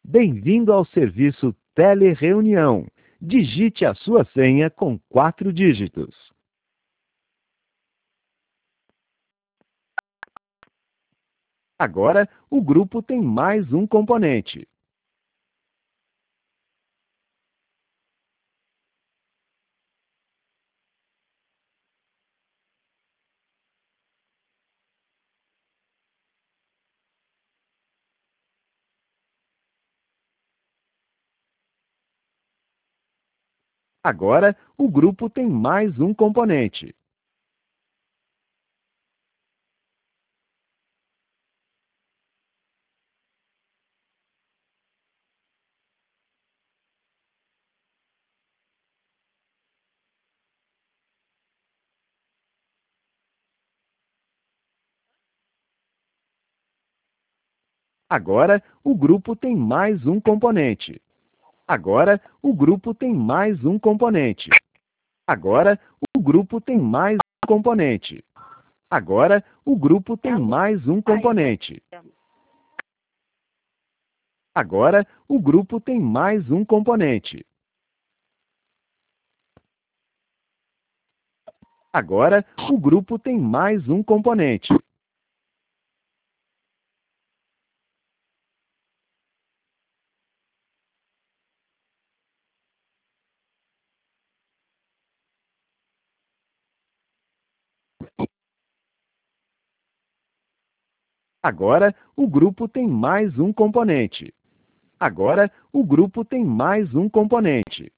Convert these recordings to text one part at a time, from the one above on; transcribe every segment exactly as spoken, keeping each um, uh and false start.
Bem-vindo ao serviço Telereunião. Digite a sua senha com quatro dígitos. Agora, o grupo tem mais um componente. Agora, o grupo tem mais um componente. Agora, o grupo tem mais um componente. Agora, o grupo tem mais um componente. Agora, o grupo tem mais um componente. Agora, o grupo tem mais um componente. Agora, o grupo tem mais um componente. Agora, o grupo tem mais um componente. Agora, o grupo tem mais um componente. Agora, o grupo tem mais um componente.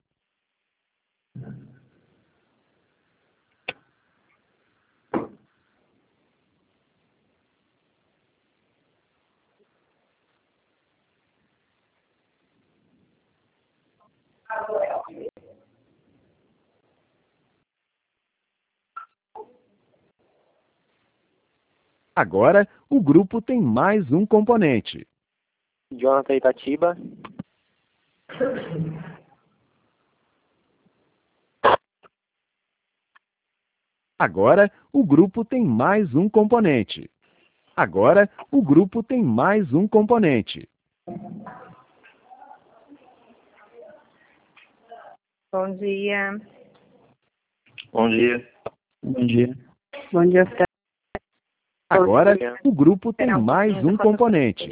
Agora, o grupo tem mais um componente. Jonathan Itatiba. Agora, o grupo tem mais um componente. Agora, o grupo tem mais um componente. Bom dia. Bom dia. Bom dia. Bom dia, Fran. Agora, o grupo tem mais um componente.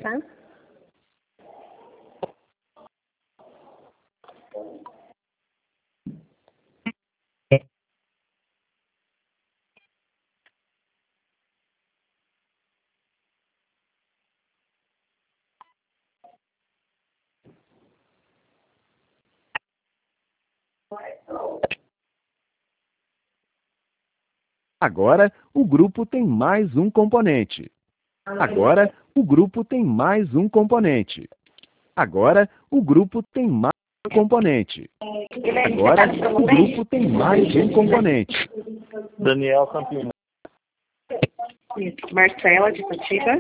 Agora, o grupo tem mais um componente. Agora, o grupo tem mais um componente. Agora, o grupo tem mais um componente. Agora, o grupo tem mais um componente. Daniel Campina. Isso. Marcela de Itatiba.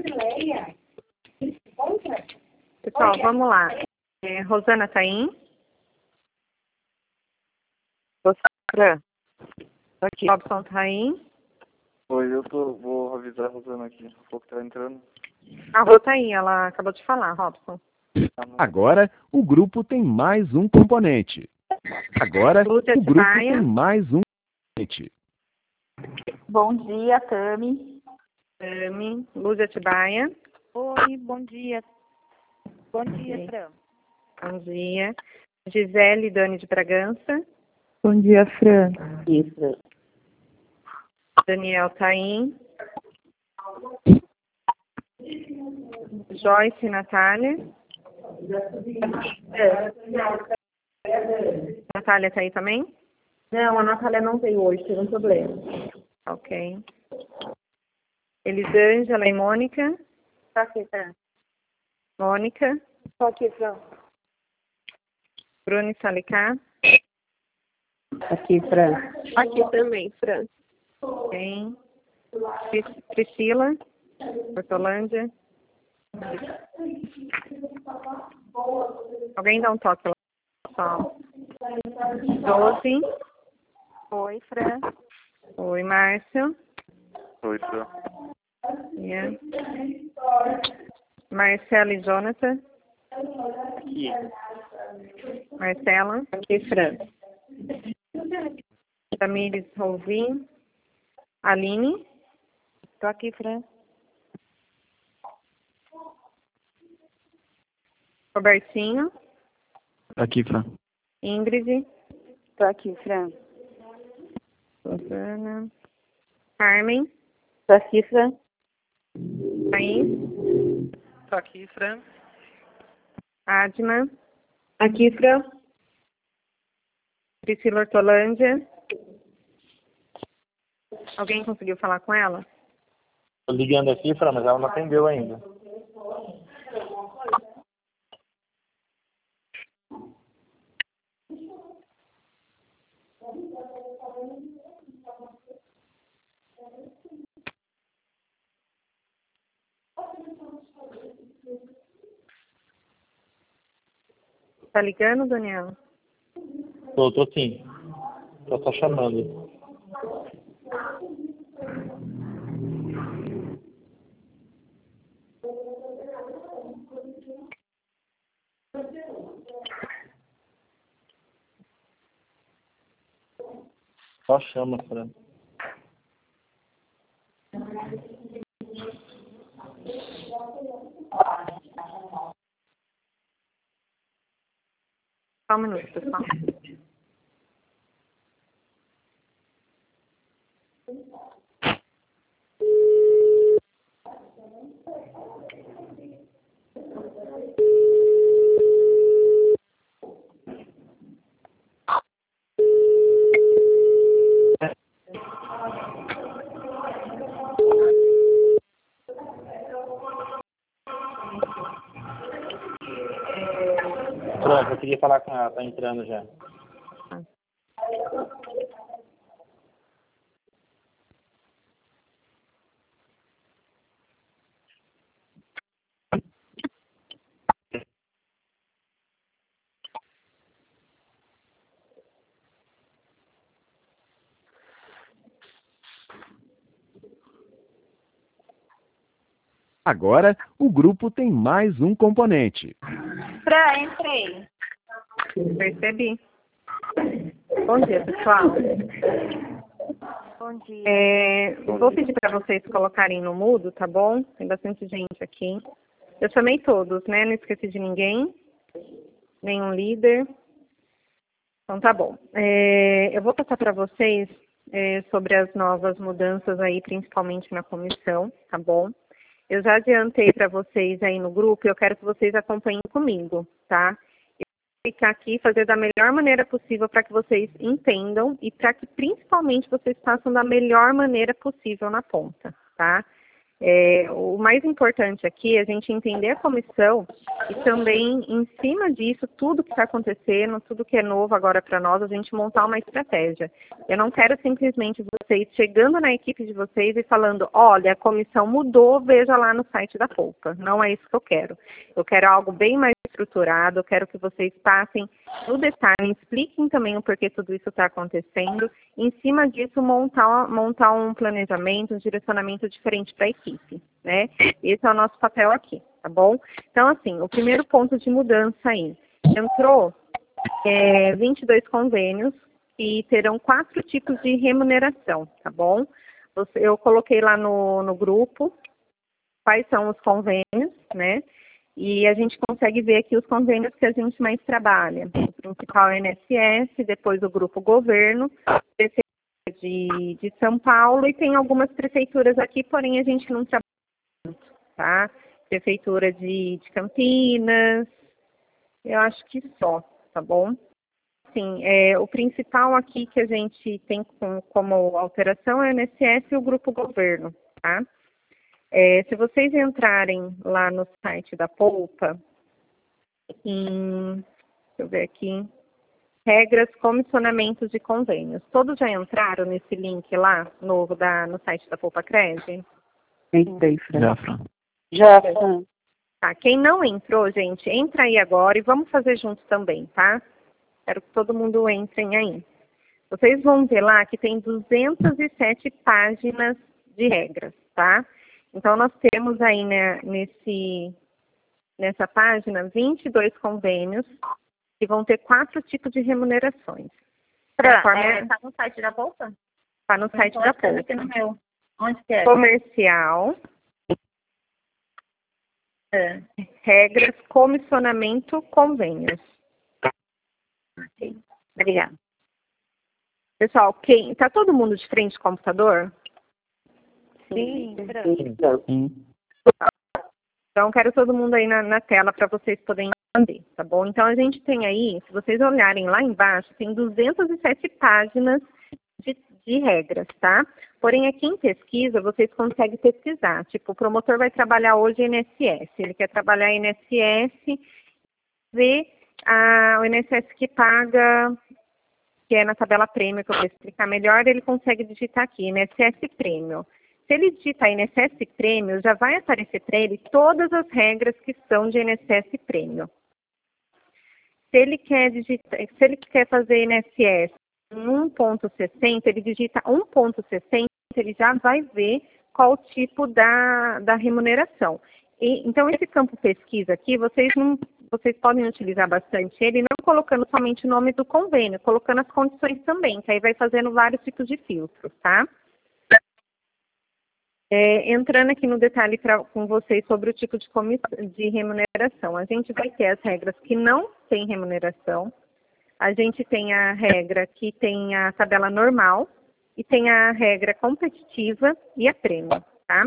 Pessoal, vamos lá. É, Rosana Taim. Fran. Aqui. Robson Taim. Oi, eu tô, vou avisar a Rosana aqui. O pouco tá entrando. A Rô tá aí, ela acabou de falar, Robson. Agora, o grupo tem mais um componente. Agora, Lúcia o grupo Tibaia. tem mais um componente. Bom dia, Tami. Tami. Lúcia Tibaia. Oi, bom dia. Bom dia, Sim. Fran. Bom dia. Gisele Dani de Bragança. Bom dia, Fran. Isso. Daniel Taim. Joyce Natália. Natália tá aí também? Não, a Natália não veio hoje, teve um problema. Ok. Elisângela e Mônica. Tá aqui, Fran. Mônica. Tô aqui, Fran. Bruno Salicá. Aqui, Fran. Aqui também, Fran. Ok. Pris- Priscila. Hortolândia. Alguém dá um toque lá, pessoal. Doze. Oi, Fran. Oi, Márcio. Oi, Fran. Yeah. Marcelo e Jonathan. Aqui. Marcela. Aqui, Fran. Tamires Rovin. Aline. Tô aqui, Fran. Robertinho. Aqui, Fran. Ingrid. Tô aqui, Fran. Susana. Carmen. Tô aqui, Fran. Thaís. Tô aqui, Fran. Adma. Aqui, Fran. Priscila Hortolândia. Alguém conseguiu falar com ela? Tô ligando aqui, Fran, mas ela não atendeu ainda. Tá ligando, Daniela? Tô, tô sim. Tô só chamando. Só chama, Fran. Só um minuto, pessoal. Fran, eu queria falar com ela, tá entrando já. Agora, o grupo tem mais um componente. Fran, entrei. Percebi. Bom dia, pessoal. Bom dia. É, vou pedir para vocês colocarem no mudo, tá bom? Tem bastante gente aqui. Eu chamei todos, né? Não esqueci de ninguém. Nenhum líder. Então tá bom. É, eu vou passar para vocês é, sobre as novas mudanças aí, principalmente na comissão, tá bom? Eu já adiantei para vocês aí no grupo e eu quero que vocês acompanhem comigo, tá? Eu vou ficar aqui e fazer da melhor maneira possível para que vocês entendam e para que principalmente vocês façam da melhor maneira possível na ponta, tá? É, o mais importante aqui é a gente entender a comissão e também, em cima disso, tudo que está acontecendo, tudo que é novo agora para nós, a gente montar uma estratégia. Eu não quero simplesmente vocês chegando na equipe de vocês e falando, olha, a comissão mudou, veja lá no site da Polpa. Não é isso que eu quero. Eu quero algo bem mais estruturado, eu quero que vocês passem no detalhe, expliquem também o porquê tudo isso está acontecendo. Em cima disso, montar, montar um planejamento, um direcionamento diferente para a equipe, né? Esse é o nosso papel aqui, tá bom? Então, assim, o primeiro ponto de mudança aí, entrou é, vinte e dois convênios e terão quatro tipos de remuneração, tá bom? Eu coloquei lá no, no grupo quais são os convênios, né? E a gente consegue ver aqui os convênios que a gente mais trabalha. O principal é o I N S S, depois o Grupo Governo, Prefeitura de, de São Paulo, e tem algumas prefeituras aqui, porém a gente não trabalha muito, tá? Prefeitura de, de Campinas, eu acho que só, tá bom? Sim, é, o principal aqui que a gente tem com, como alteração é o I N S S e o Grupo Governo, tá? É, se vocês entrarem lá no site da Polpa, em, deixa eu ver aqui, regras, comissionamentos de convênios. Todos já entraram nesse link lá, novo da, no site da Polpa Cred? Entrei, Fran. Já, Fran. Já, Fran. Tá, quem não entrou, gente, entra aí agora e vamos fazer junto também, tá? Quero que todo mundo entrem aí. Vocês vão ver lá que tem duzentas e sete páginas de regras, tá? Então, nós temos aí, né, nesse, nessa página vinte e dois convênios que vão ter quatro tipos de remunerações. Fran, Conforme- é, tá no site da Bolsa? Está no site Tô da achando Poupa. aqui no meu. Onde que é? Comercial, É. regras, comissionamento, convênios. Obrigada. Pessoal, quem está todo mundo de frente ao computador? Sim, Fran. Então, quero todo mundo aí na, na tela para vocês poderem entender, tá bom? Então, a gente tem aí, se vocês olharem lá embaixo, tem duzentas e sete páginas de, de regras, tá? Porém, aqui em pesquisa, vocês conseguem pesquisar. Tipo, o promotor vai trabalhar hoje I N S S. Ele quer trabalhar I N S S, ver a, o I N S S que paga, que é na tabela prêmio, que eu vou explicar melhor, ele consegue digitar aqui, I N S S prêmio. Se ele digitar I N S S prêmio, já vai aparecer para ele todas as regras que são de I N S S prêmio. Se ele quer digitar, se ele quer fazer I N S S em um ponto sessenta, ele digita um ponto sessenta, ele já vai ver qual o tipo da, da remuneração. E, então, esse campo pesquisa aqui, vocês, não, vocês podem utilizar bastante ele, não colocando somente o nome do convênio, colocando as condições também, que aí vai fazendo vários tipos de filtros, tá? É, entrando aqui no detalhe pra, com vocês sobre o tipo de, de remuneração. A gente vai ter as regras que não têm remuneração, a gente tem a regra que tem a tabela normal e tem a regra competitiva e a prêmio, tá?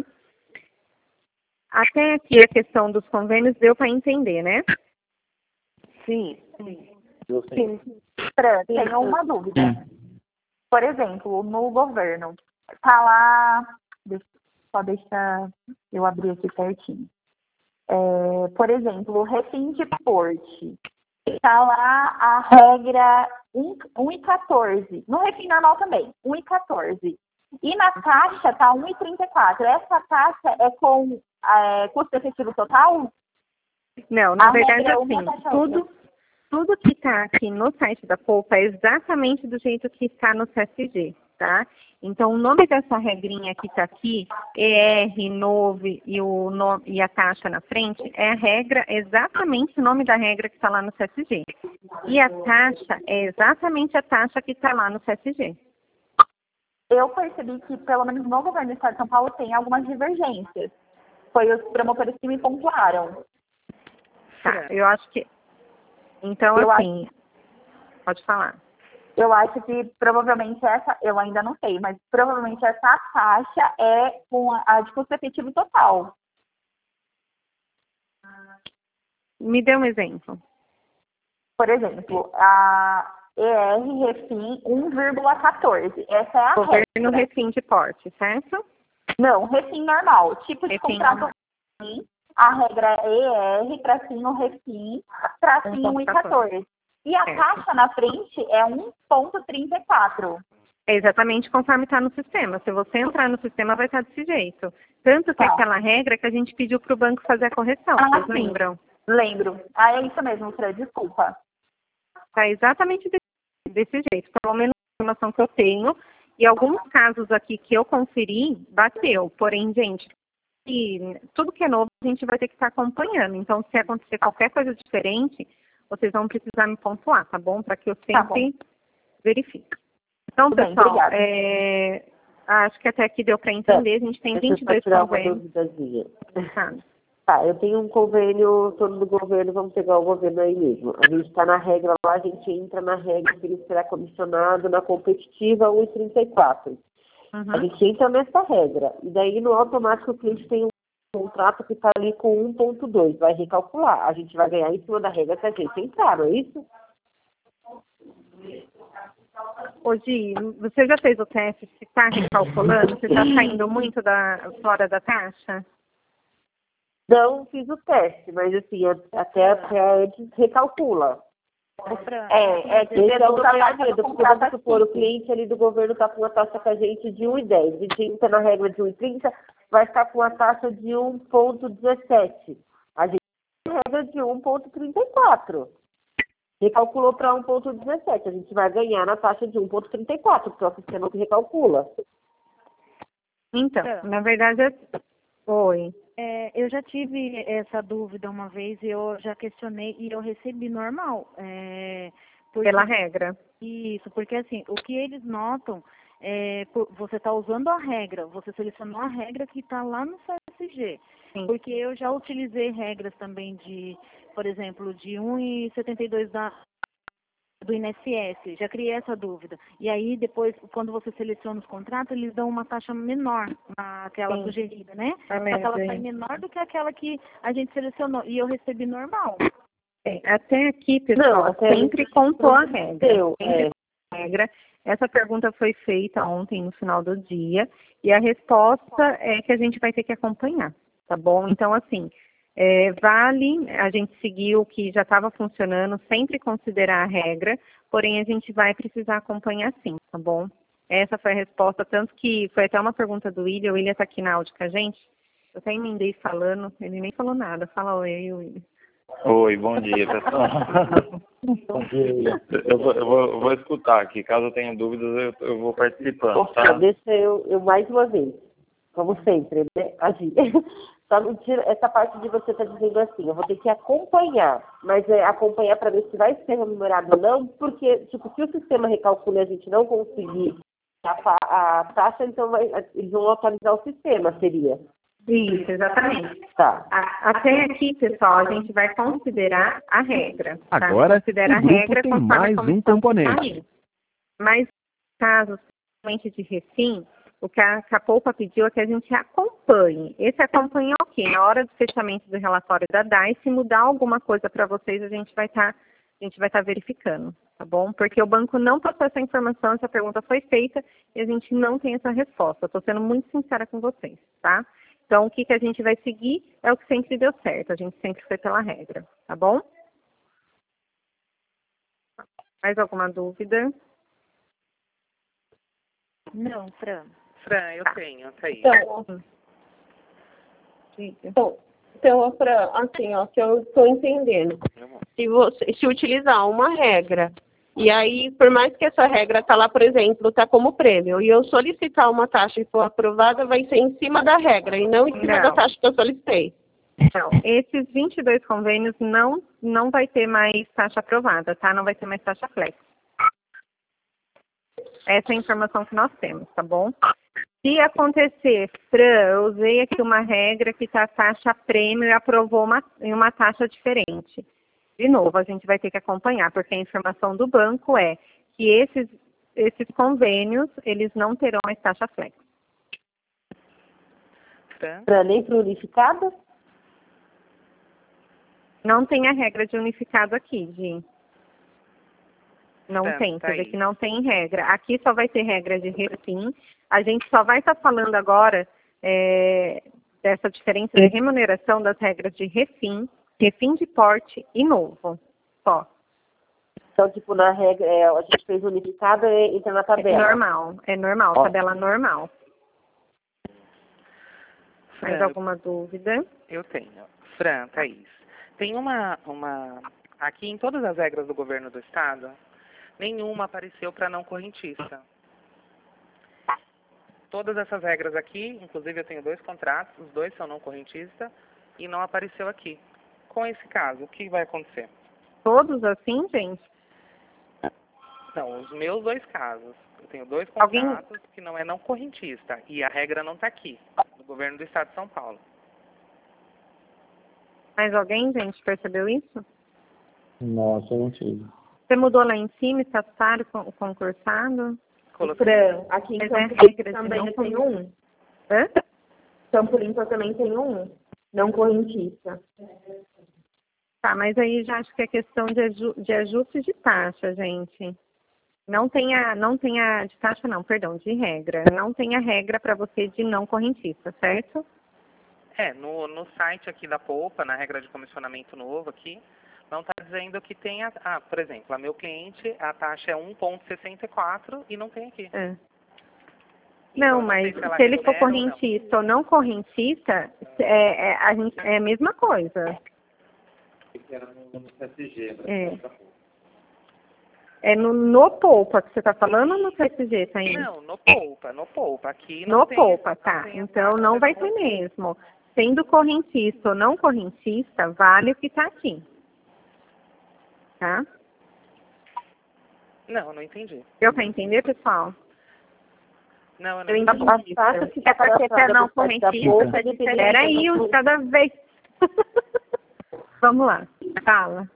Até aqui a questão dos convênios deu para entender, né? Sim. Sim. Sim. Fran, tenho uma dúvida. Por exemplo, no governo, tá lá... Só deixa eu abrir aqui certinho. É, por exemplo, o refim de porte. Está lá a regra um e quatorze. No refim normal também, um e quatorze. E na taxa está um e trinta e quatro. Essa taxa é com é, custo efetivo total? Não, na A verdade, regra é uma, assim, taxa tudo, outra. tudo que está aqui no site da Poupa é exatamente do jeito que está no C S G, tá? Então, o nome dessa regrinha que está aqui, E R, nove e, o nome, e a taxa na frente, é a regra, exatamente o nome da regra que está lá no C S G. E a taxa é exatamente a taxa que está lá no C S G. Eu percebi que, pelo menos no governo do Estado de São Paulo, tem algumas divergências. Foi os promotores que me pontuaram. Tá, eu acho que... Então, Eu assim, acho... pode falar. Eu acho que provavelmente essa, eu ainda não sei, mas provavelmente essa taxa é com a, a de custo efetivo total. Me dê um exemplo. Por exemplo, a E R Refim um vírgula quatorze. Essa é a Governo regra. refim de porte, certo? Não, refim normal. Tipo de Refim contrato normal. refim, a regra é E R, tracinho refim, tracinho um e quatorze. E a É. taxa na frente é um ponto trinta e quatro. É exatamente conforme está no sistema. Se você entrar no sistema, vai estar desse jeito. Tanto que Tá. aquela regra que a gente pediu para o banco fazer a correção, Ah, vocês sim. lembram? Lembro. Ah, é isso mesmo, Fred, desculpa. Está exatamente desse, desse jeito. Pelo menos a informação que eu tenho. E alguns casos aqui que eu conferi, bateu. Porém, gente, e tudo que é novo, a gente vai ter que estar acompanhando. Então, se acontecer qualquer coisa diferente, vocês vão precisar me pontuar, tá bom? Para que eu Tá sempre verifique. Então, Tudo bem, pessoal, obrigada. é, acho que até aqui deu para entender. A gente tem Deixa eu vinte e dois só tirar uma convênios. duvidazinha. Tá. Tá, eu tenho um convênio, todo do governo, vamos pegar o governo aí mesmo. A gente está na regra lá, a gente entra na regra que ele será comissionado na competitiva um e trinta e quatro. Uhum. A gente entra nessa regra. E daí, no automático, o cliente tem um contrato que está ali com um ponto dois. Vai recalcular. A gente vai ganhar em cima da regra que a gente entrar, não é isso? Ô, Gi, você já fez o teste? Se está recalculando? Você está saindo muito da, fora da taxa? Não fiz o teste, mas assim, até, até antes recalcula. É, é que Esse é o deduzo meu a taxa medo, do porque contrato vamos supor, o assim. cliente ali do governo está com uma taxa com a gente de um e dez. A gente entra na regra de um e trinta, vai estar com a taxa de um ponto dezessete. A gente tem a regra de um ponto trinta e quatro. Recalculou para um ponto dezessete. A gente vai ganhar na taxa de um ponto trinta e quatro, porque é o sistema que recalcula. Então, na verdade, é... Oi. É, eu já tive essa dúvida uma vez e eu já questionei e eu recebi normal. É, porque, Pela regra. Isso, porque assim, o que eles notam é você está usando a regra, você selecionou a regra que está lá no C S G. Sim. Porque eu já utilizei regras também de, por exemplo, de um vírgula setenta e dois da do I N S S, já criei essa dúvida. E aí, depois, quando você seleciona os contratos, eles dão uma taxa menor naquela Sim. sugerida, né? É Só que ela mesmo. sai menor do que aquela que a gente selecionou. E eu recebi normal. Sim. Até aqui, pessoal, Não, até sempre contou a regra. Deu, Sempre é. contou a regra. Essa pergunta foi feita ontem, no final do dia, e a resposta é que a gente vai ter que acompanhar, tá bom? Então, assim, é, vale a gente seguir o que já estava funcionando, sempre considerar a regra, porém a gente vai precisar acompanhar sim, tá bom? Essa foi a resposta, tanto que foi até uma pergunta do William, o William está aqui na áudio com a gente, eu até emendei falando, ele nem falou nada, fala oi aí, William. Oi, bom dia, pessoal. Bom dia. Eu vou, eu vou, eu vou escutar aqui, caso eu tenha dúvidas eu, eu vou participando, Poxa, tá? deixa eu, eu mais uma vez, como sempre, né, agir. Só não tira essa parte de você estar tá dizendo assim, eu vou ter que acompanhar, mas é acompanhar para ver se vai ser remunerado ou não, porque, tipo, se o sistema recalcula e a gente não conseguir a, a taxa, então vai, eles vão atualizar o sistema, seria. Isso, exatamente. Tá. A- Até aqui, pessoal, a gente vai considerar a regra. Tá? Agora, Considera o a grupo regra tem conforme a mais um comissão componente. que tá aí. Mas, casos principalmente de refim, o que a, que a Poupa pediu é que a gente acompanhe. Esse acompanha é o quê? Na hora do fechamento do relatório da D A I, se mudar alguma coisa para vocês, a gente vai estar a gente vai estar verificando, tá bom? Porque o banco não passou essa informação, essa pergunta foi feita e a gente não tem essa resposta. Estou sendo muito sincera com vocês, tá? Então, o que, que a gente vai seguir é o que sempre deu certo. A gente sempre foi pela regra, tá bom? Mais alguma dúvida? Não, Fran. Fran, eu Tá. tenho, tá aí. Então, então, então Fran, assim, ó, que eu estou entendendo. Se você se utilizar uma regra, e aí, por mais que essa regra está lá, por exemplo, está como prêmio, e eu solicitar uma taxa e for aprovada, vai ser em cima da regra, e não em cima Não. da taxa que eu solicitei. Então, esses vinte e dois convênios não, não vai ter mais taxa aprovada, tá? Não vai ter mais taxa flex. Essa é a informação que nós temos, tá bom? Se acontecer, Fran, eu usei aqui uma regra que está taxa prêmio e aprovou uma, em uma taxa diferente. De novo, a gente vai ter que acompanhar, porque a informação do banco é que esses, esses convênios, eles não terão mais taxa flex. Fran? Para nem para unificado? Não tem a regra de unificado aqui, Gi. Não Tá, tem, tá quer dizer aí. que não tem regra. Aqui só vai ter regra de refim. A gente só vai estar falando agora é, dessa diferença de remuneração das regras de refim, refim de porte e novo. Só. Então, tipo, na regra, é, a gente fez unificado e entra na É tabela. normal, é normal, Ó. tabela normal. Mais Fran, alguma dúvida? eu tenho. Fran, Thaís, tem uma, uma... Aqui em todas as regras do governo do estado, nenhuma apareceu para não correntista. Todas essas regras aqui, inclusive eu tenho dois contratos, os dois são não correntistas, e não apareceu aqui. Com esse caso, o que vai acontecer? Todos assim, gente? Não, os meus dois casos. Eu tenho dois Alguém- contratos que não é não correntista, e a regra não está aqui, no governo do estado de São Paulo. Mais alguém, gente, percebeu isso? Nossa, eu não tive. Você mudou lá em cima, estatutário, con- concursado? Coloquei. Fran, aqui em Mas é Campo Limpo regra de também não eu tenho um. Hã? Campo Limpo eu também tenho um. Não correntista. Tá, mas aí já acho que é questão de, aju de ajuste de taxa, gente. Não tem a, não tem a, de taxa não, perdão, de regra. Não tem a regra para você de não correntista, certo? É, no, no site aqui da Poupa, na regra de comissionamento novo aqui, não está dizendo que tem, a, ah, por exemplo, a meu cliente, a taxa é um vírgula sessenta e quatro e não tem aqui. É. Então, Não, eu mas sei ela se ele for recebe ou não. correntista ou não correntista, é, é, a, gente, é a mesma coisa. É, é no, no Poupa que você está falando ou no C S G, tá indo? Não, no Poupa, no Poupa. Aqui não No tem, Poupa, não tá. tem a Então taxa não vai dessa ter mesmo. sendo correntista ou não correntista, vale o que está aqui. Tá? Não, não entendi. Deu para entender, pessoal? Não, eu não Eu entendi. entendi. A taxa que É está porque cadastrada não no site da correntista, bolsa é diferente. peraí, um de cada vez. Vamos lá, fala.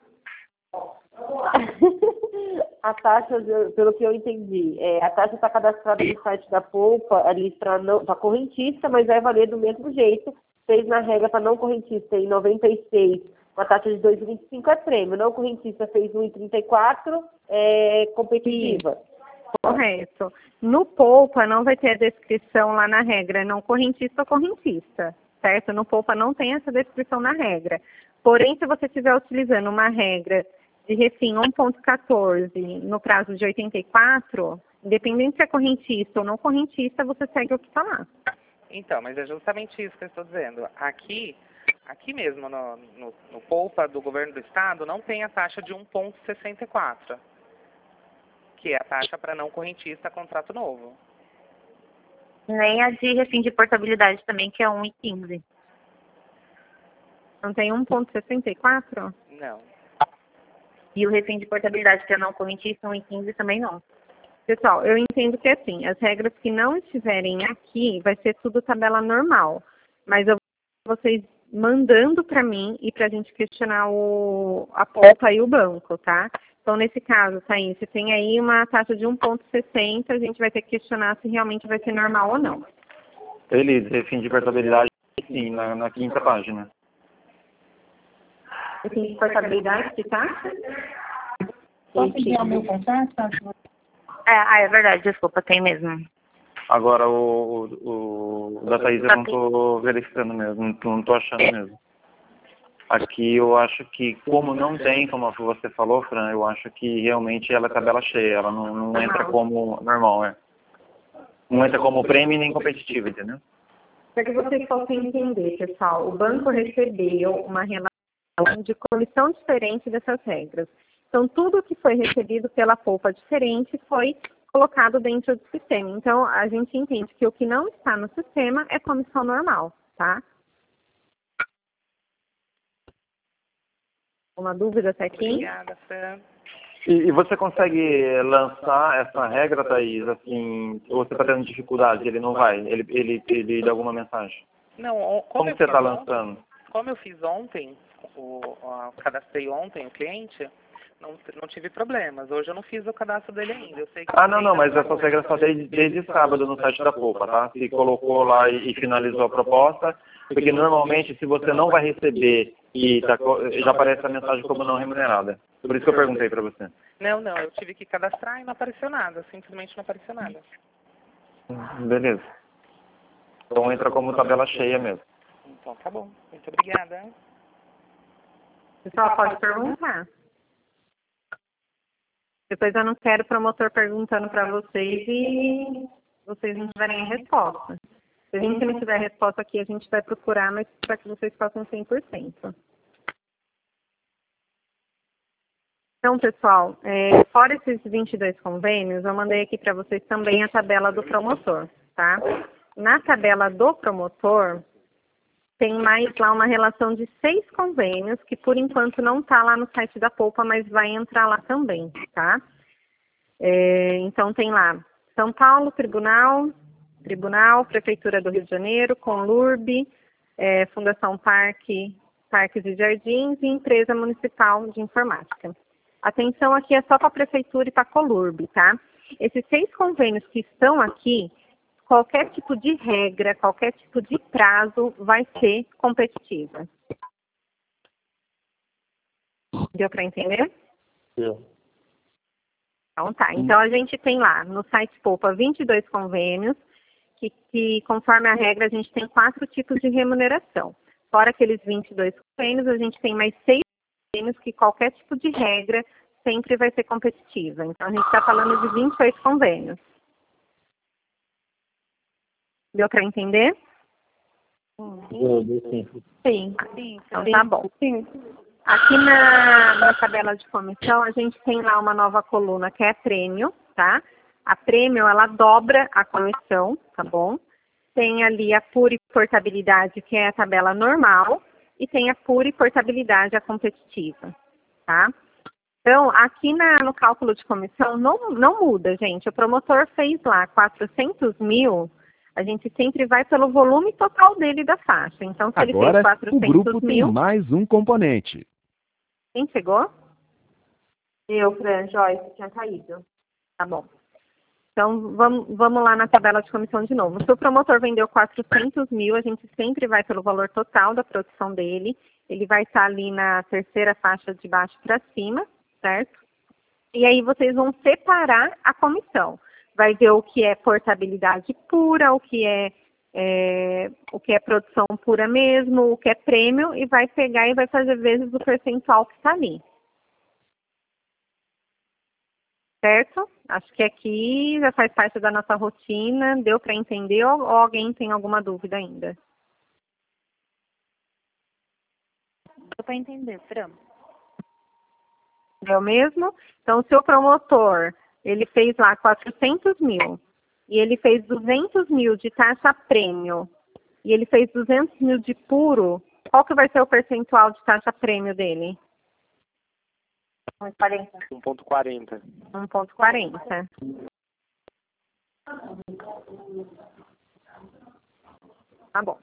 A taxa, pelo que eu entendi, é, a taxa está cadastrada no site da Poupa ali para correntista, mas vai valer do mesmo jeito. Fez na regra para não correntista em noventa e seis, com a taxa de dois vírgula vinte e cinco é prêmio. Não correntista fez um vírgula trinta e quatro, é competitiva. Correto. No Poupa não vai ter a descrição lá na regra, não correntista ou correntista, certo? No Poupa não tem essa descrição na regra. Porém, se você estiver utilizando uma regra de refim um ponto quatorze no prazo de oitenta e quatro, independente se é correntista ou não correntista, você segue o que está lá. Então, mas é justamente isso que eu estou dizendo. Aqui, aqui mesmo no, no, no Poupa do Governo do Estado, não tem a taxa de um ponto sessenta e quatro, que é a taxa para não correntista contrato novo. Nem a de refim de portabilidade também, que é um vírgula quinze. Não tem um ponto sessenta e quatro? Não. E o refim de portabilidade, que é não correntista, um vírgula quinze também não. Pessoal, eu entendo que assim, as regras que não estiverem aqui, vai ser tudo tabela normal. Mas eu vou vocês mandando para mim e para a gente questionar o, a Poupa e o banco, tá? Então, nesse caso, Thaís, se tem aí uma taxa de um ponto sessenta, a gente vai ter que questionar se realmente vai ser normal ou não. Elise, refim de portabilidade, sim, na, na quinta página. Refim de portabilidade, que taxa? Posso enviar o meu contato? É, ah, é verdade, desculpa, tem mesmo. Agora, o, o, o da Thaís eu não estou verificando mesmo, não estou achando mesmo. Aqui eu acho que, como não tem, como você falou, Fran, eu acho que realmente ela é tabela cheia, ela não, não entra como normal, é. Não entra como prêmio nem competitivo, entendeu? Para que vocês possam entender, pessoal, o banco recebeu uma relação de comissão diferente dessas regras. Então, tudo que foi recebido pela Poupa diferente foi colocado dentro do sistema. Então, a gente entende que o que não está no sistema é comissão normal, tá? Uma dúvida até aqui? Obrigada, Fran. E, e você consegue lançar essa regra, Thaís, assim, ou você está tendo dificuldade, ele não vai, ele, ele, ele dá alguma mensagem? Não, como, Como eu você está fiz ontem- lançando? Como eu fiz ontem, o, o, cadastrei ontem o cliente, não, não tive problemas. Hoje eu não fiz o cadastro dele ainda. Eu sei que Ah, não, tem não, mas na- essa regra só desde, desde sábado no site da Poupa, tá? Se colocou lá e, e finalizou a proposta, porque normalmente se você não vai receber e tá, co- já aparece a mensagem como não remunerada. Por isso que eu perguntei para você. Não, não, eu tive que cadastrar e não apareceu nada. Simplesmente não apareceu nada. Beleza. Então entra como tabela cheia mesmo. Então tá bom. Muito obrigada. Pessoal, pode perguntar. Depois eu não quero promotor perguntando para vocês e vocês não tiverem a resposta. Se a gente não tiver a resposta aqui, a gente vai procurar, mas para que vocês façam cem por cento. Então, pessoal, é, fora esses vinte e dois convênios, eu mandei aqui para vocês também a tabela do promotor, tá? Na tabela do promotor, tem mais lá uma relação de seis convênios, que por enquanto não está lá no site da Poupa, mas vai entrar lá também, tá? É, então tem lá São Paulo, Tribunal, Tribunal, Prefeitura do Rio de Janeiro, Conlurb, é, Fundação Parque, Parques e Jardins e Empresa Municipal de Informática. Atenção aqui é só para a Prefeitura e para a Conlurb, tá? Esses seis convênios que estão aqui, qualquer tipo de regra, qualquer tipo de prazo vai ser competitiva. Deu para entender? Sim. Então tá. Então a gente tem lá no site Poupa vinte e dois convênios, que, que conforme a regra a gente tem quatro tipos de remuneração. Fora aqueles vinte e dois convênios, a gente tem mais seis convênios que qualquer tipo de regra sempre vai ser competitiva. Então a gente está falando de vinte e oito convênios. Deu para entender? Sim. Sim. Então tá bom. Aqui na, na tabela de comissão, a gente tem lá uma nova coluna que é prêmio, tá? A prêmio, ela dobra a comissão, tá bom? tem ali a pura e portabilidade, que é a tabela normal, e tem a pura e portabilidade, a competitiva, tá? Então, aqui na, no cálculo de comissão, não, não muda, gente. O promotor fez lá quatrocentos mil, a gente sempre vai pelo volume total dele da faixa. Então, se ele fez Agora, o quatrocentos grupo tem mil... mais um componente. Quem chegou? Eu, Fran, Joyce, tinha caído. Tá bom. Então, vamos, vamos lá na tabela de comissão de novo. Se o promotor vendeu quatrocentos mil, a gente sempre vai pelo valor total da produção dele. Ele vai estar ali na terceira faixa de baixo para cima, certo? E aí vocês vão separar a comissão. Vai ver o que é portabilidade pura, o que é, é, o que é produção pura mesmo, o que é prêmio, e vai pegar e vai fazer vezes o percentual que está ali. Certo? Acho que aqui já faz parte da nossa rotina. Deu para entender ou, ou alguém tem alguma dúvida ainda? Deu para entender, Fran. Deu mesmo? Então, se o promotor, ele fez lá quatrocentos mil e ele fez duzentos mil de taxa prêmio e ele fez duzentos mil de puro, qual que vai ser o percentual de taxa prêmio dele? um ponto quarenta. um ponto quarenta. um ponto quarenta. Tá bom.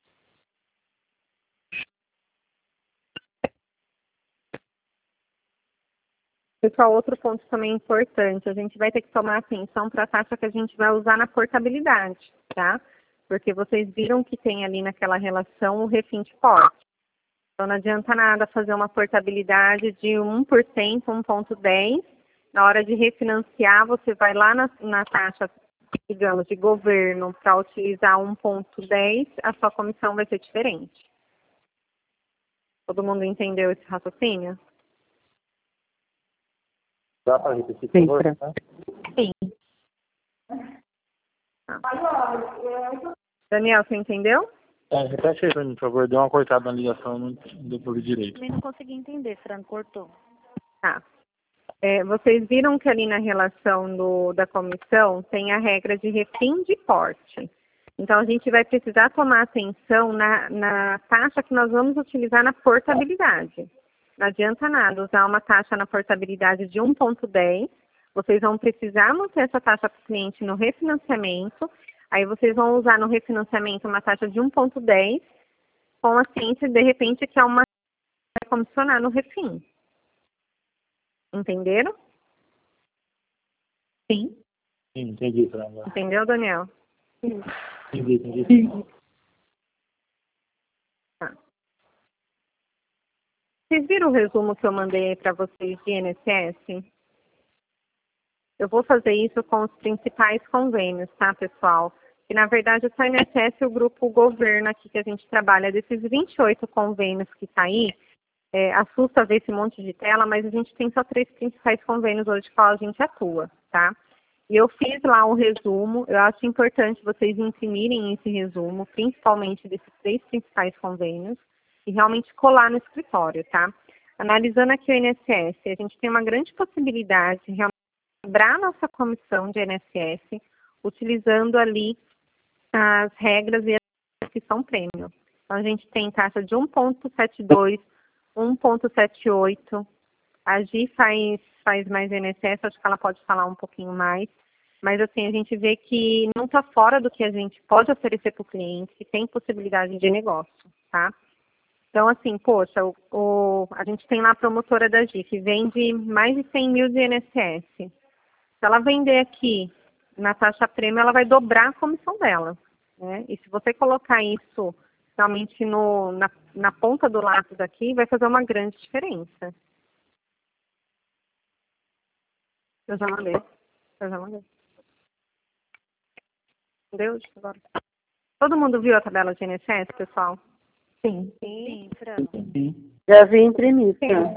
Pessoal, outro ponto também importante, a gente vai ter que tomar atenção para a taxa que a gente vai usar na portabilidade, tá? Porque vocês viram que tem ali naquela relação o refinte forte. Então, não adianta nada fazer uma portabilidade de um por cento, um ponto dez. Na hora de refinanciar, você vai lá na, na taxa, digamos, de governo para utilizar um ponto dez, a sua comissão vai ser diferente. Todo mundo entendeu esse raciocínio? Dá para repetir, por favor? Sim. Ah. Daniel, você entendeu? É, repete aí para mim, por favor. Deu uma cortada na ligação, não deu para ouvir direito. Também não consegui entender, Fran, cortou. Tá. É, vocês viram que ali na relação do, da comissão tem a regra de refim de porte. Então, a gente vai precisar tomar atenção na, na taxa que nós vamos utilizar na portabilidade. Não adianta nada usar uma taxa na portabilidade de um ponto dez. Vocês vão precisar manter essa taxa para o cliente no refinanciamento. Aí vocês vão usar no refinanciamento uma taxa de um ponto dez, com a ciência, de repente, que é uma vai comissionar no refim. Entenderam? Sim. Sim, entendi, Fran. Entendeu, Daniel? Sim. Entendi, entendi. Sim. Tá. Vocês viram o resumo que eu mandei para vocês de I N S S? Eu vou fazer isso com os principais convênios, tá, pessoal? Que, na verdade, é só I N S S e o grupo governo aqui que a gente trabalha. Desses vinte e oito convênios que tá aí, é, assusta ver esse monte de tela, mas a gente tem só três principais convênios hoje com a gente atua, tá? E eu fiz lá um resumo, eu acho importante vocês imprimirem esse resumo, principalmente desses três principais convênios, e realmente colar no escritório, tá? Analisando aqui o I N S S, a gente tem uma grande possibilidade de realmente quebrar a nossa comissão de I N S S, utilizando ali as regras e as que são prêmio. Então, a gente tem taxa de um ponto setenta e dois, um ponto setenta e oito. A Gi faz, faz mais I N S S, acho que ela pode falar um pouquinho mais. Mas, assim, a gente vê que não está fora do que a gente pode oferecer para o cliente, que tem possibilidade de negócio, tá? Então, assim, poxa, o, o, a gente tem lá a promotora da Gi, que vende mais de cem mil de I N S S. Se ela vender aqui na taxa prêmio, ela vai dobrar a comissão dela, né? E se você colocar isso realmente no, na, na ponta do lápis aqui, vai fazer uma grande diferença. Eu já mandei. Eu já mandei. Entendeu? Agora. Todo mundo viu a tabela de I N S S, pessoal? Sim. Sim, Fran. Sim. Já vi imprimir, Fran.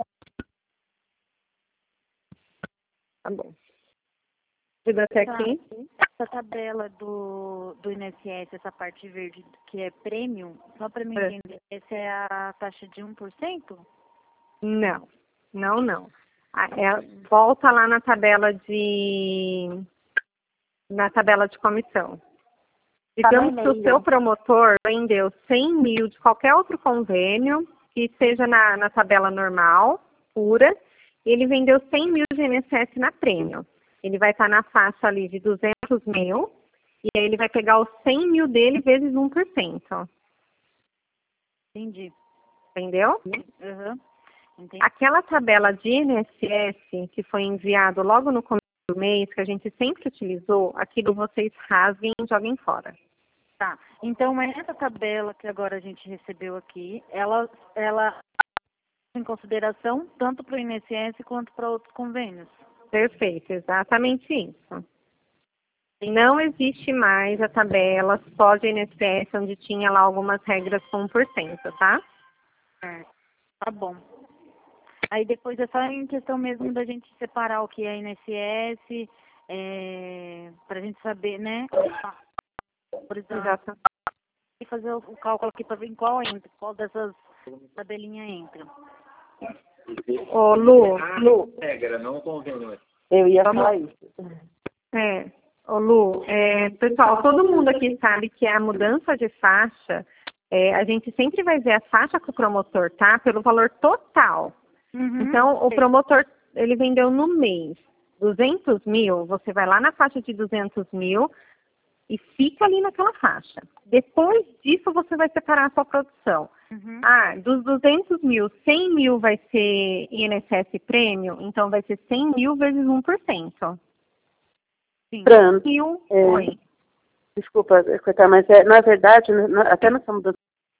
Tá bom. Viu até aqui? Essa tabela do, do I N S S, essa parte verde que é prêmio, só para mim É. entender, essa é a taxa de um por cento? Não, não, não. Ah, é, volta lá na tabela de na tabela de comissão. Digamos que o seu promotor vendeu cem mil de qualquer outro convênio, que seja na, na tabela normal, pura, e ele vendeu cem mil de I N S S na prêmio. Ele vai estar na faixa ali de duzentos mil, e aí ele vai pegar os cem mil dele vezes um por cento. Entendi. Entendeu? Uhum. Entendi. Aquela tabela de I N S S que foi enviado logo no começo do mês, que a gente sempre utilizou, aquilo vocês rasguem e joguem fora. Tá. Então, essa tabela que agora a gente recebeu aqui, ela, ela em consideração tanto para o I N S S quanto para outros convênios. Perfeito, exatamente isso. Não existe mais a tabela só de I N S S, onde tinha lá algumas regras com um por cento, tá? É, tá bom. Aí depois é só em questão mesmo da gente separar o que é I N S S, é, para a gente saber, né? Por exemplo, e fazer o cálculo aqui para ver em qual entra, qual dessas tabelinhas entra. Ô, Lu, Lu. Regra, não convênio. Eu ia falar isso. É, ô Lu, é, pessoal, todo mundo aqui sabe que a mudança de faixa, é, a gente sempre vai ver a faixa que o promotor tá pelo valor total. Uhum, então, o sim. promotor, ele vendeu no mês duzentos mil, você vai lá na faixa de duzentos mil e fica ali naquela faixa. Depois disso, você vai separar a sua produção. Uhum. Ah, dos duzentos mil, cem mil vai ser I N S S prêmio, então vai ser cem mil vezes um por cento. Sim. Fran, Mil, é, oi. Desculpa, coitada, mas é, na verdade, na, até nessa mudança,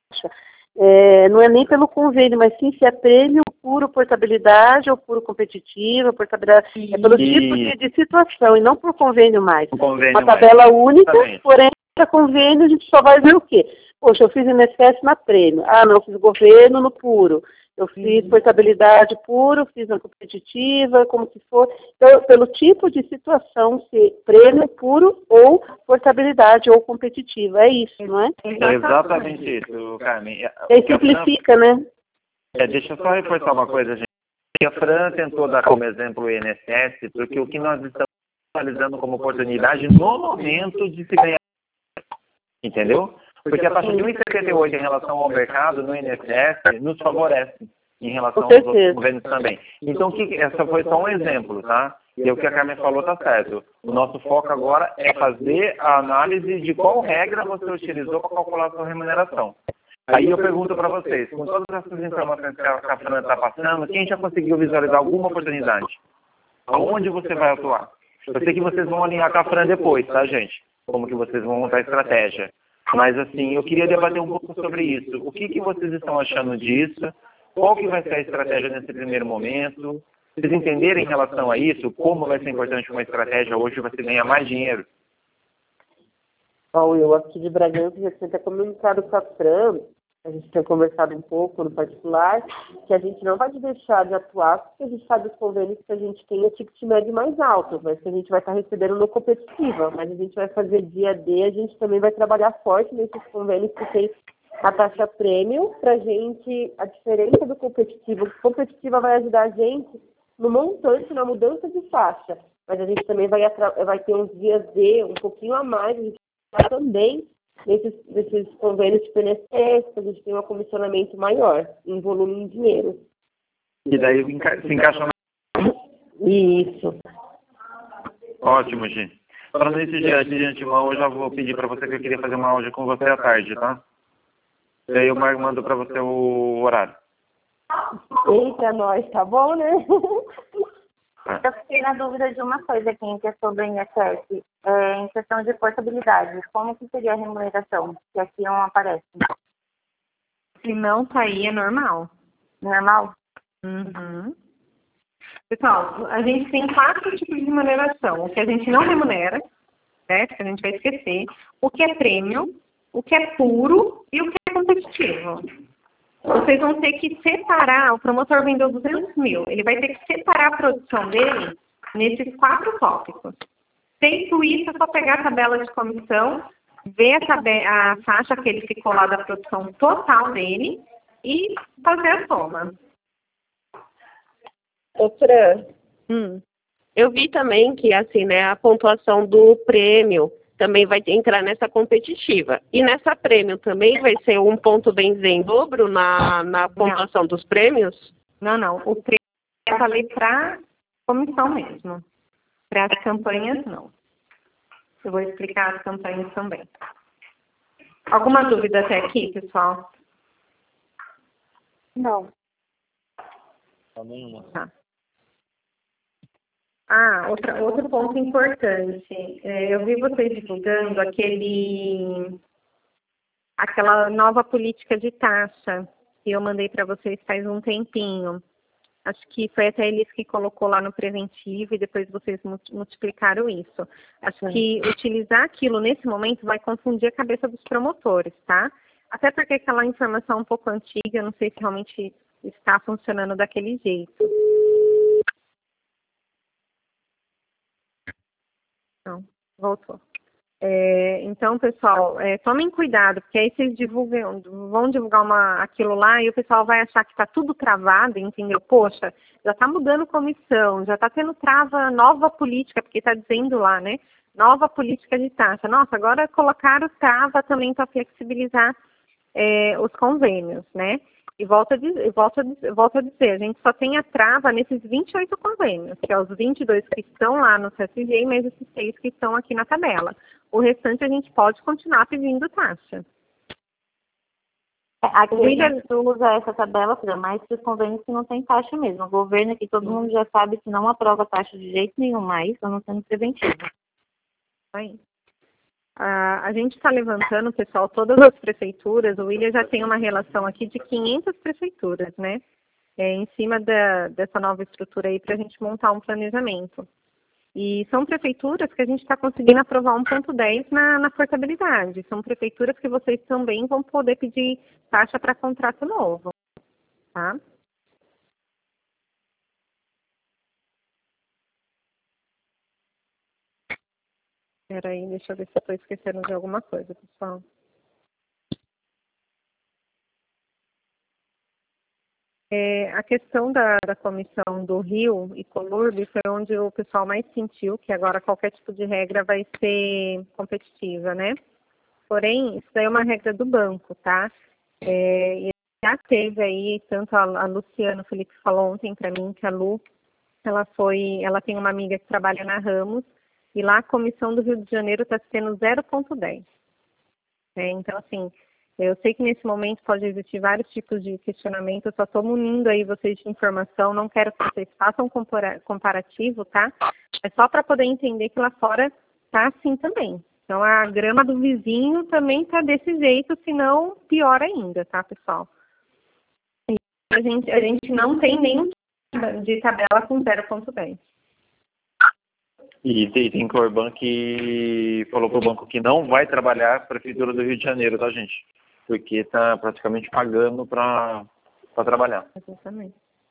é, não é nem pelo convênio, mas sim se é prêmio puro portabilidade ou puro competitiva, portabilidade, Sim. é pelo tipo de, de situação e não por convênio mais. Convênio Uma tabela mais. única, Exatamente. porém, para convênio a gente só vai ver o quê? Poxa, eu fiz I N S S na prêmio. Ah, não, eu fiz governo no puro. Eu fiz Uhum. portabilidade puro, fiz na competitiva, como que for. Então, pelo tipo de situação, se prêmio puro ou portabilidade ou competitiva. É isso, não é? É exatamente isso, Carmen. E aí simplifica, né? É, deixa eu só reforçar uma coisa, gente. A Fran tentou dar como exemplo o I N S S, porque o que nós estamos analisando como oportunidade no momento de se ganhar, entendeu? Porque a taxa de um vírgula setenta e oito em relação ao mercado no I N S S nos favorece em relação aos outros convênios também. Então, que, essa foi só um exemplo, tá? E o que a Carmen falou tá certo. O nosso foco agora é fazer a análise de qual regra você utilizou para calcular a sua remuneração. Aí eu pergunto para vocês, com todas essas informações que a, que a Fran está passando, quem já conseguiu visualizar alguma oportunidade? Aonde você vai atuar? Eu sei que vocês vão alinhar com a Fran depois, tá, gente? Como que vocês vão montar a estratégia. Mas, assim, eu queria debater um pouco sobre isso. O que, que vocês estão achando disso? Qual que vai ser a estratégia nesse primeiro momento? Vocês entenderem em relação a isso, como vai ser importante uma estratégia hoje para você ganhar mais dinheiro? Ó, eu aqui de Bragança já tinha até comunicado com a Fran, a gente tinha conversado um pouco no particular, que a gente não vai deixar de atuar, porque a gente sabe os convênios que a gente tem é ticket médio mais alto, mas que a gente vai estar recebendo no competitiva, mas a gente vai fazer dia D, a gente também vai trabalhar forte nesses convênios que tem a taxa prêmio, para a gente, a diferença do competitivo, o competitiva vai ajudar a gente no montante, na mudança de faixa, mas a gente também vai, vai ter uns dias D, um pouquinho a mais, a gente vai também nesses, nesses convênios de P N S S, a gente tem um comissionamento maior, em volume em dinheiro. E daí se encaixa na... Isso. Ótimo, gente. Falando isso de, de antemão, eu já vou pedir para você que eu queria fazer uma aula com você à tarde, tá? E aí eu mando para você o horário. Eita, nós, tá bom, né? Eu fiquei na dúvida de uma coisa aqui em questão do I N S S, é, em questão de portabilidade. Como que seria a remuneração? Que aqui não aparece. Se não tá aí, é normal. Normal? Uhum. Pessoal, a gente tem quatro tipos de remuneração. O que a gente não remunera, certo? Que a gente vai esquecer. O que é prêmio, o que é puro e o que é competitivo. Vocês vão ter que separar, o promotor vendeu duzentos mil, ele vai ter que separar a produção dele nesses quatro tópicos. Feito isso, é só pegar a tabela de comissão, ver a, tabe- a faixa que ele ficou lá da produção total dele e fazer a soma. Ô, Fran, Hum. eu vi também que, assim, né, a pontuação do prêmio também vai entrar nessa competitiva. E nessa prêmio também vai ser um ponto benzer em dobro na, na pontuação não. dos prêmios? Não, não. O prêmio vai valer para comissão mesmo. Para as campanhas, não. Eu vou explicar as campanhas também. Alguma dúvida até aqui, pessoal? Não. Tá. Ah, outra, outro ponto importante. É, eu vi vocês divulgando aquele, aquela nova política de taxa que eu mandei para vocês faz um tempinho. Acho que foi até eles que colocou lá no preventivo e depois vocês multiplicaram isso. Acho Sim. que utilizar aquilo nesse momento vai confundir a cabeça dos promotores, tá? Até porque aquela informação é um pouco antiga, não sei se realmente está funcionando daquele jeito. Não, voltou. É, então, pessoal, é, tomem cuidado, porque aí vocês divulgam, vão divulgar uma, aquilo lá e o pessoal vai achar que está tudo travado, entendeu? Poxa, já está mudando comissão, já está tendo trava, nova política, porque está dizendo lá, né? Nova política de taxa. Nossa, agora colocaram trava também para flexibilizar é, os convênios, né? E volto a, dizer, volto, a, volto a dizer, a gente só tem a trava nesses vinte e oito convênios, que é os vinte e dois que estão lá no C S G, mais esses seis que estão aqui na tabela. O restante a gente pode continuar pedindo taxa. Aqui a gente usa essa tabela, mais que os convênios que não tem taxa mesmo. O governo aqui, todo mundo já sabe que não aprova taxa de jeito nenhum mais, a não sendo preventiva. Aí. Ah, a gente está levantando, pessoal, todas as prefeituras, o William já tem uma relação aqui de quinhentas prefeituras, né? É, em cima da, dessa nova estrutura aí para a gente montar um planejamento. E são prefeituras que a gente está conseguindo aprovar um ponto dez na, na portabilidade. São prefeituras que vocês também vão poder pedir taxa para contrato novo, tá? Espera aí, deixa eu ver se eu estou esquecendo de alguma coisa, pessoal. É, a questão da, da comissão do Rio e Colurb foi onde o pessoal mais sentiu que agora qualquer tipo de regra vai ser competitiva, né? Porém, isso daí é uma regra do banco, tá? É, e já teve aí, tanto a, a Luciana, o Felipe falou ontem para mim que a Lu, ela foi, ela tem uma amiga que trabalha na Ramos, e lá a comissão do Rio de Janeiro está sendo zero ponto dez. É, então, assim, eu sei que nesse momento pode existir vários tipos de questionamento, eu só estou munindo aí vocês de informação, não quero que vocês façam comparativo, tá? É só para poder entender que lá fora está assim também. Então, a grama do vizinho também está desse jeito, se não pior ainda, tá, pessoal? E a gente, a gente não tem nenhum tipo de tabela com zero ponto dez. E tem, tem Corban que falou para o banco que não vai trabalhar a Prefeitura do Rio de Janeiro, tá, gente? Porque está praticamente pagando para trabalhar. Exatamente.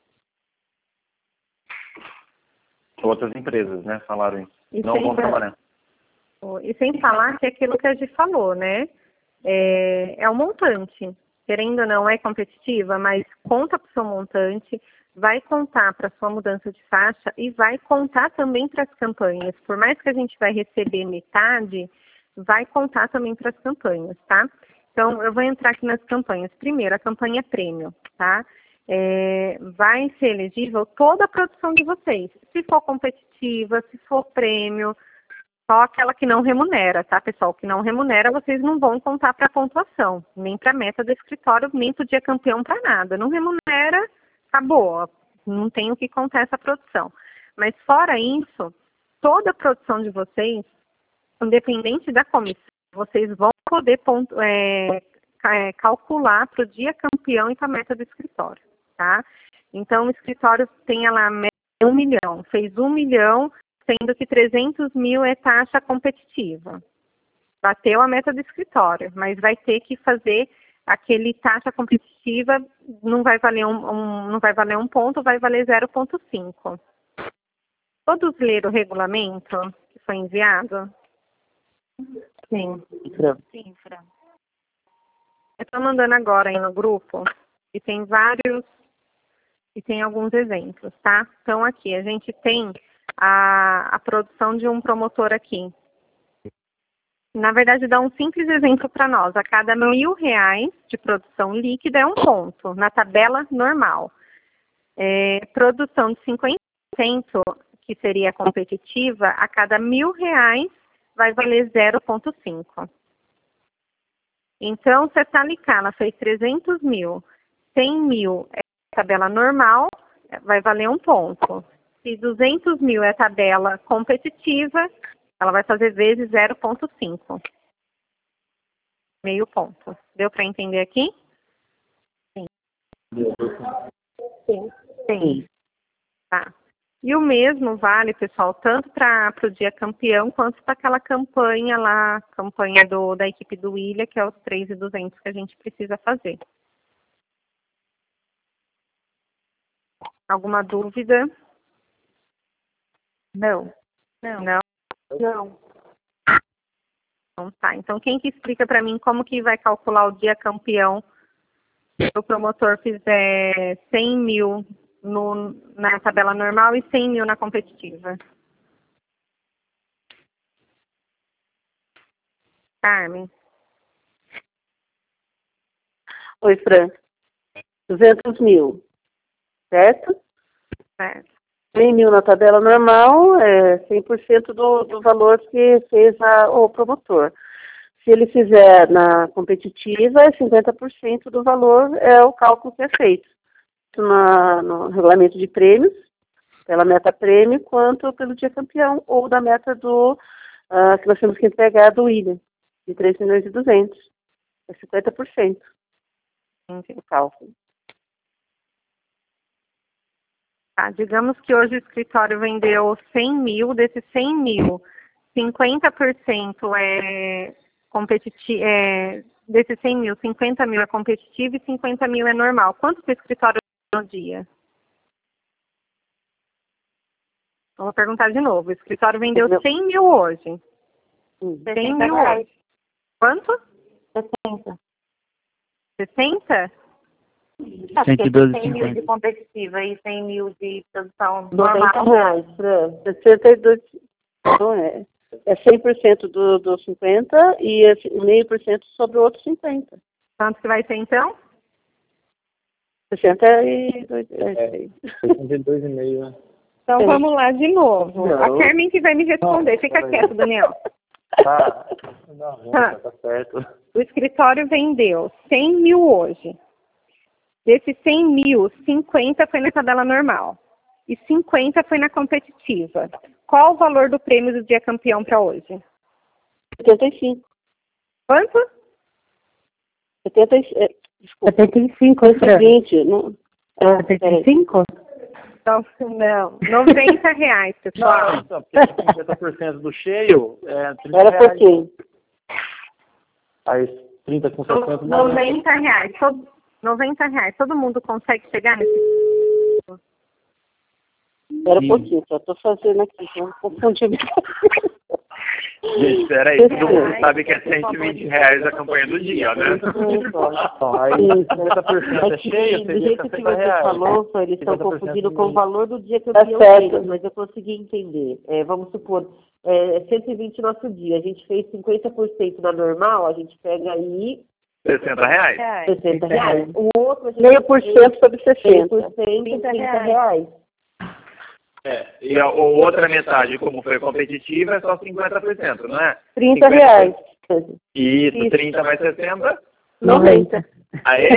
Outras empresas, né, falaram isso. E não vão trabalhar. E sem falar que é aquilo que a gente falou, né? É, é um montante. Querendo ou não, é competitiva, mas conta para o seu montante, vai contar para a sua mudança de faixa e vai contar também para as campanhas. Por mais que a gente vai receber metade, vai contar também para as campanhas, tá? Então, eu vou entrar aqui nas campanhas. Primeiro, a campanha prêmio, tá? É, vai ser elegível toda a produção de vocês. Se for competitiva, se for prêmio, só aquela que não remunera, tá, pessoal? Que não remunera, vocês não vão contar para a pontuação, nem para a meta do escritório, nem para o dia campeão, para nada. Não remunera, acabou, não tem o que contar essa produção. Mas fora isso, toda a produção de vocês, independente da comissão, vocês vão poder ponto, é, é, calcular para o dia campeão e para a meta do escritório, tá? Então, o escritório tem lá a meta de um milhão, fez um milhão, sendo que trezentos mil é taxa competitiva. Bateu a meta do escritório, mas vai ter que fazer aquele taxa competitiva, não vai valer um, um, não vai valer um ponto, vai valer zero ponto cinco. Todos leram o regulamento que foi enviado? Sim. Sim, Fran. Eu estou mandando agora aí no grupo e tem vários, e tem alguns exemplos, tá? Então aqui, a gente tem a, a produção de um promotor aqui. Na verdade, dá um simples exemplo para nós. A cada mil reais de produção líquida é um ponto, na tabela normal. É, produção de cinquenta por cento, que seria competitiva, a cada mil reais vai valer zero vírgula cinco. Então, se essa Alicala fez trezentos mil, cem mil é tabela normal, vai valer um ponto. Se duzentos mil é tabela competitiva, ela vai fazer vezes zero vírgula cinco. Meio ponto. Deu para entender aqui? Sim. Sim. Sim. Tá. E o mesmo vale, pessoal, tanto para o dia campeão, quanto para aquela campanha lá, campanha do, da equipe do William, que é os três mil e duzentos que a gente precisa fazer. Alguma dúvida? Não. Não. Não. Não. Então, tá. Então, quem que explica para mim como que vai calcular o dia campeão se o promotor fizer cem mil no, na tabela normal e cem mil na competitiva? Carmen. Oi, Fran. duzentos mil, certo? Certo. cem mil na tabela normal, é cem por cento do, do valor que fez a, o promotor. Se ele fizer na competitiva, é cinquenta por cento do valor, é o cálculo que é feito. Na, no regulamento de prêmios, pela meta prêmio, quanto pelo dia campeão, ou da meta do uh, que nós temos que entregar do William, de três milhões e duzentos. É cinquenta por cento o cálculo. Tá, digamos que hoje o escritório vendeu cem mil, desses cem mil, cinquenta por cento é competitivo, é, desses cem mil, cinquenta mil é competitivo e cinquenta mil é normal. Quanto o escritório no dia? Vou perguntar de novo. O escritório vendeu cem mil hoje. cem mil hoje. Quanto? sessenta. sessenta? cento e doze cem mil de competitiva e cem mil de produção noventa normal. reais, Fran. sessenta e dois. Não é. É cem por cento do, do cinquenta e é meio por cento sobre o outro cinquenta. Quanto que vai ser então? sessenta e dois. É, sessenta e dois vírgula cinco, né? Então É. vamos lá de novo. Não. A Carmen que vai me responder. Não, Fica peraí. quieto, Daniel. Tá, não, Tá. tá certo. O escritório vendeu cem mil hoje. Desses cem mil, cinquenta foi na tabela normal. E cinquenta foi na competitiva. Qual o valor do prêmio do dia campeão para hoje? setenta e cinco. Quanto? setenta e cinco. Desculpa. setenta e cinco, hein, Fran? vinte. Não. Ah, setenta e cinco? Não, não. noventa reais, pessoal. Não, então, porque cinquenta por cento do cheio é trinta Era reais. pouquinho. Aí trinta com sessenta. noventa reais. Todo, noventa reais. Todo mundo consegue chegar nesse... Era Sim. pouquinho, só tô fazendo aqui, não confundi. Gente, peraí, todo mundo sabe que é cento e vinte reais a campanha do dia, né? Então, aí cinquenta por cento é cheio, Do seria jeito que sessenta você reais. falou, só eles estão cinquenta por cento confundindo do com o mês. valor do dia que eu Tá tinha certo. feito, mas eu consegui entender. É, vamos supor, é cento e vinte nosso dia, a gente fez cinquenta por cento na normal, a gente pega aí sessenta reais. sessenta reais. O outro, a gente Meio por cento sobre meio sessenta. por cento, trinta trinta reais. É, e a ou outra metade, como foi competitiva, é só cinquenta por cento, não é? trinta cinquenta reais. Isso, Isso. trinta mais sessenta. noventa. Aê!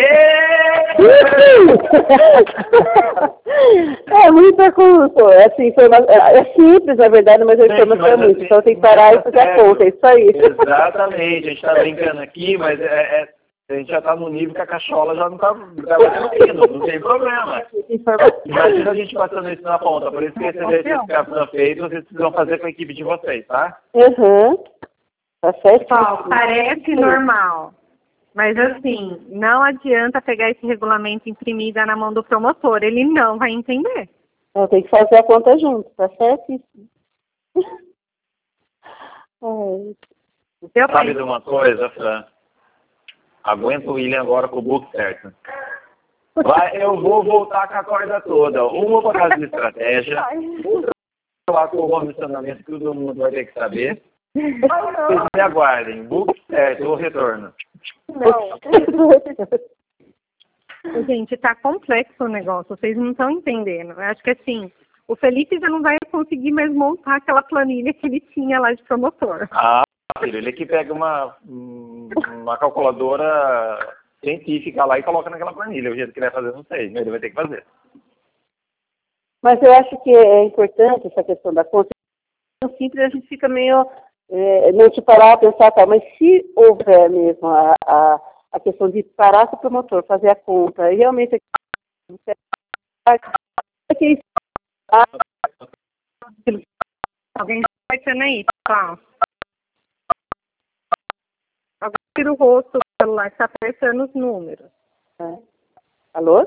É muita coisa. É, assim, foi uma, é simples, na verdade, mas a Gente, informação mas é muito. assim, Então tem que parar e mas fazer é a conta. É isso aí. Exatamente, a gente tá brincando aqui, mas é, é- a gente já tá no nível que a cachola já não tá, tá batendo, não tem problema. Imagina a gente passando isso na ponta, por isso que esse exercício que está feito, vocês precisam fazer com a equipe de vocês, tá? Uhum. Tá certo? Pessoal, parece normal. Mas assim, não adianta pegar esse regulamento e imprimir e dar na mão do promotor. Ele não vai entender. Eu tenho que fazer a conta junto, tá certo? Ai. Deu pra Sabe de uma coisa, Fran? Aguenta o William agora com o book certo. Vai, eu vou voltar com a corda toda. Uma por causa de estratégia, outra lá com o comissionamento que todo mundo vai ter que saber. Vocês me aguardem. Book certo, ou retorno. Não. Gente, tá complexo o negócio, vocês não estão entendendo. Eu acho que assim, o Felipe já não vai conseguir mais montar aquela planilha que ele tinha lá de promotor. Ah, filho, ele que pega uma, uma calculadora científica lá e coloca naquela planilha. O jeito que ele vai fazer, não sei, mas ele vai ter que fazer. Mas eu acho que é importante essa questão da conta. Simples, a gente fica meio, é, não se parar a pensar, tá, mas se houver mesmo a, a, a questão de parar com o promotor, fazer a conta, e realmente alguém está apertando aí, pessoal. Alguém tira o rosto do celular que está apertando os números. É. Alô?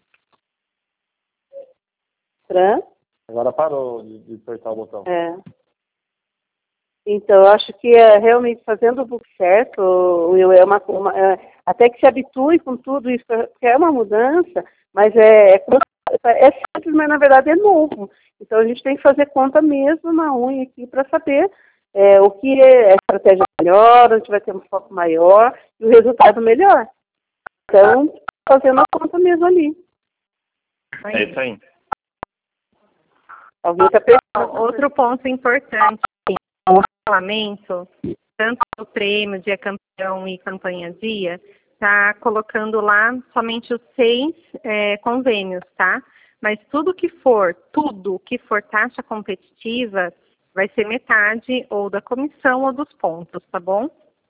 Fran? Agora parou de, de apertar o botão. É. Então, eu acho que é, realmente fazendo o book certo, Will, é uma, uma, é, até que se habitue com tudo isso, porque é uma mudança, mas é, é, é simples, mas na verdade é novo. Então, a gente tem que fazer conta mesmo na unha aqui para saber é, o que é a estratégia melhor, onde vai ter um foco maior e o resultado melhor. Então, fazendo a conta mesmo ali. É isso aí. Alguém está pensando? Outro ponto importante, o regulamento, tanto do prêmio Dia Campeão e Campanha Dia, está colocando lá somente os seis é, convênios, tá? Mas tudo que for, tudo que for taxa competitiva, vai ser metade ou da comissão ou dos pontos, tá bom?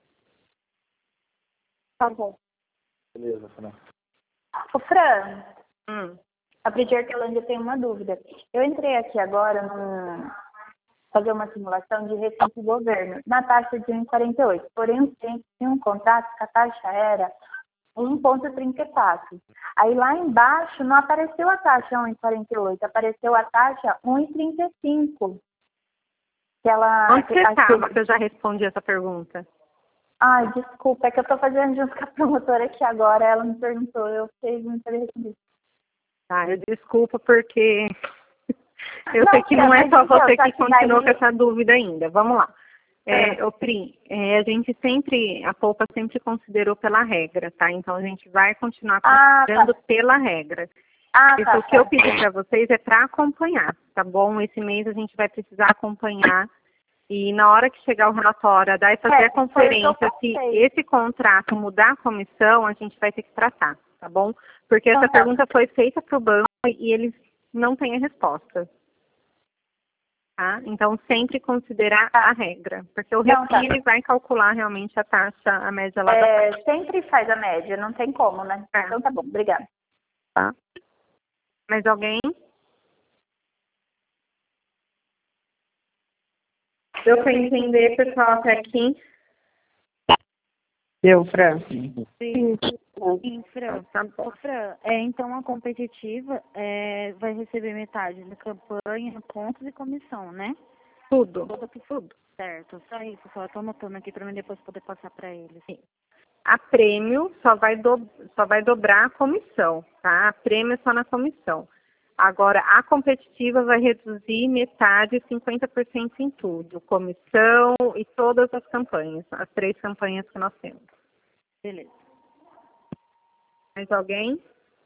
Tá bom. Beleza, Fran. Ô, Fran, Hum. a Bridger Telândia tem uma dúvida. Eu entrei aqui agora num... fazer uma simulação de receita do governo na taxa de um vírgula quarenta e oito. Porém, eu tinha um contrato que a taxa era um vírgula trinta e quatro. Aí lá embaixo não apareceu a taxa um vírgula quarenta e oito, apareceu a taxa um vírgula trinta e cinco. Que ela... Onde você acho estava que- que eu já respondi essa pergunta? Ai, desculpa, é que eu tô fazendo junto com a promotora aqui agora, ela me perguntou, eu fiz não ter recebido. Tá, eu desculpa porque eu Não, sei que não é mas só então, você só que que continuou daí- com essa dúvida ainda. Vamos lá. É, É. ô, Pri, é, a gente sempre, a Poupa sempre considerou pela regra, tá? Então a gente vai continuar Ah, considerando tá. pela regra. Ah, Isso tá, o que eu tá. pedi para vocês é para acompanhar, tá bom? Esse mês a gente vai precisar acompanhar e na hora que chegar o relatório, a dar e fazer É, a foi o que eu conferência, se pensei. esse contrato mudar a comissão, a gente vai ter que tratar, tá bom? Porque essa Então tá. pergunta foi feita para o banco e eles não têm a resposta. Tá? Então, sempre considerar a regra, porque o Não, tá. refil ele vai calcular realmente a taxa, a média lá da É, sempre faz a média, não tem como, né? É. Então tá bom, obrigada. tá? Mais alguém? Deu para entender, pessoal, até aqui? Deu, Fran. Sim, Fran. Tá bom. Ô, Fran, é, então a competitiva é, vai receber metade da campanha, pontos e comissão, né? Tudo. Tudo que tudo. Certo, só isso, só tô anotando aqui para mim depois poder passar para eles. Sim. A prêmio só vai, do, só vai dobrar a comissão, tá? A prêmio é só na comissão. Agora, a competitiva vai reduzir metade, cinquenta por cento em tudo. Comissão e todas as campanhas, as três campanhas que nós temos. Beleza. Mais alguém?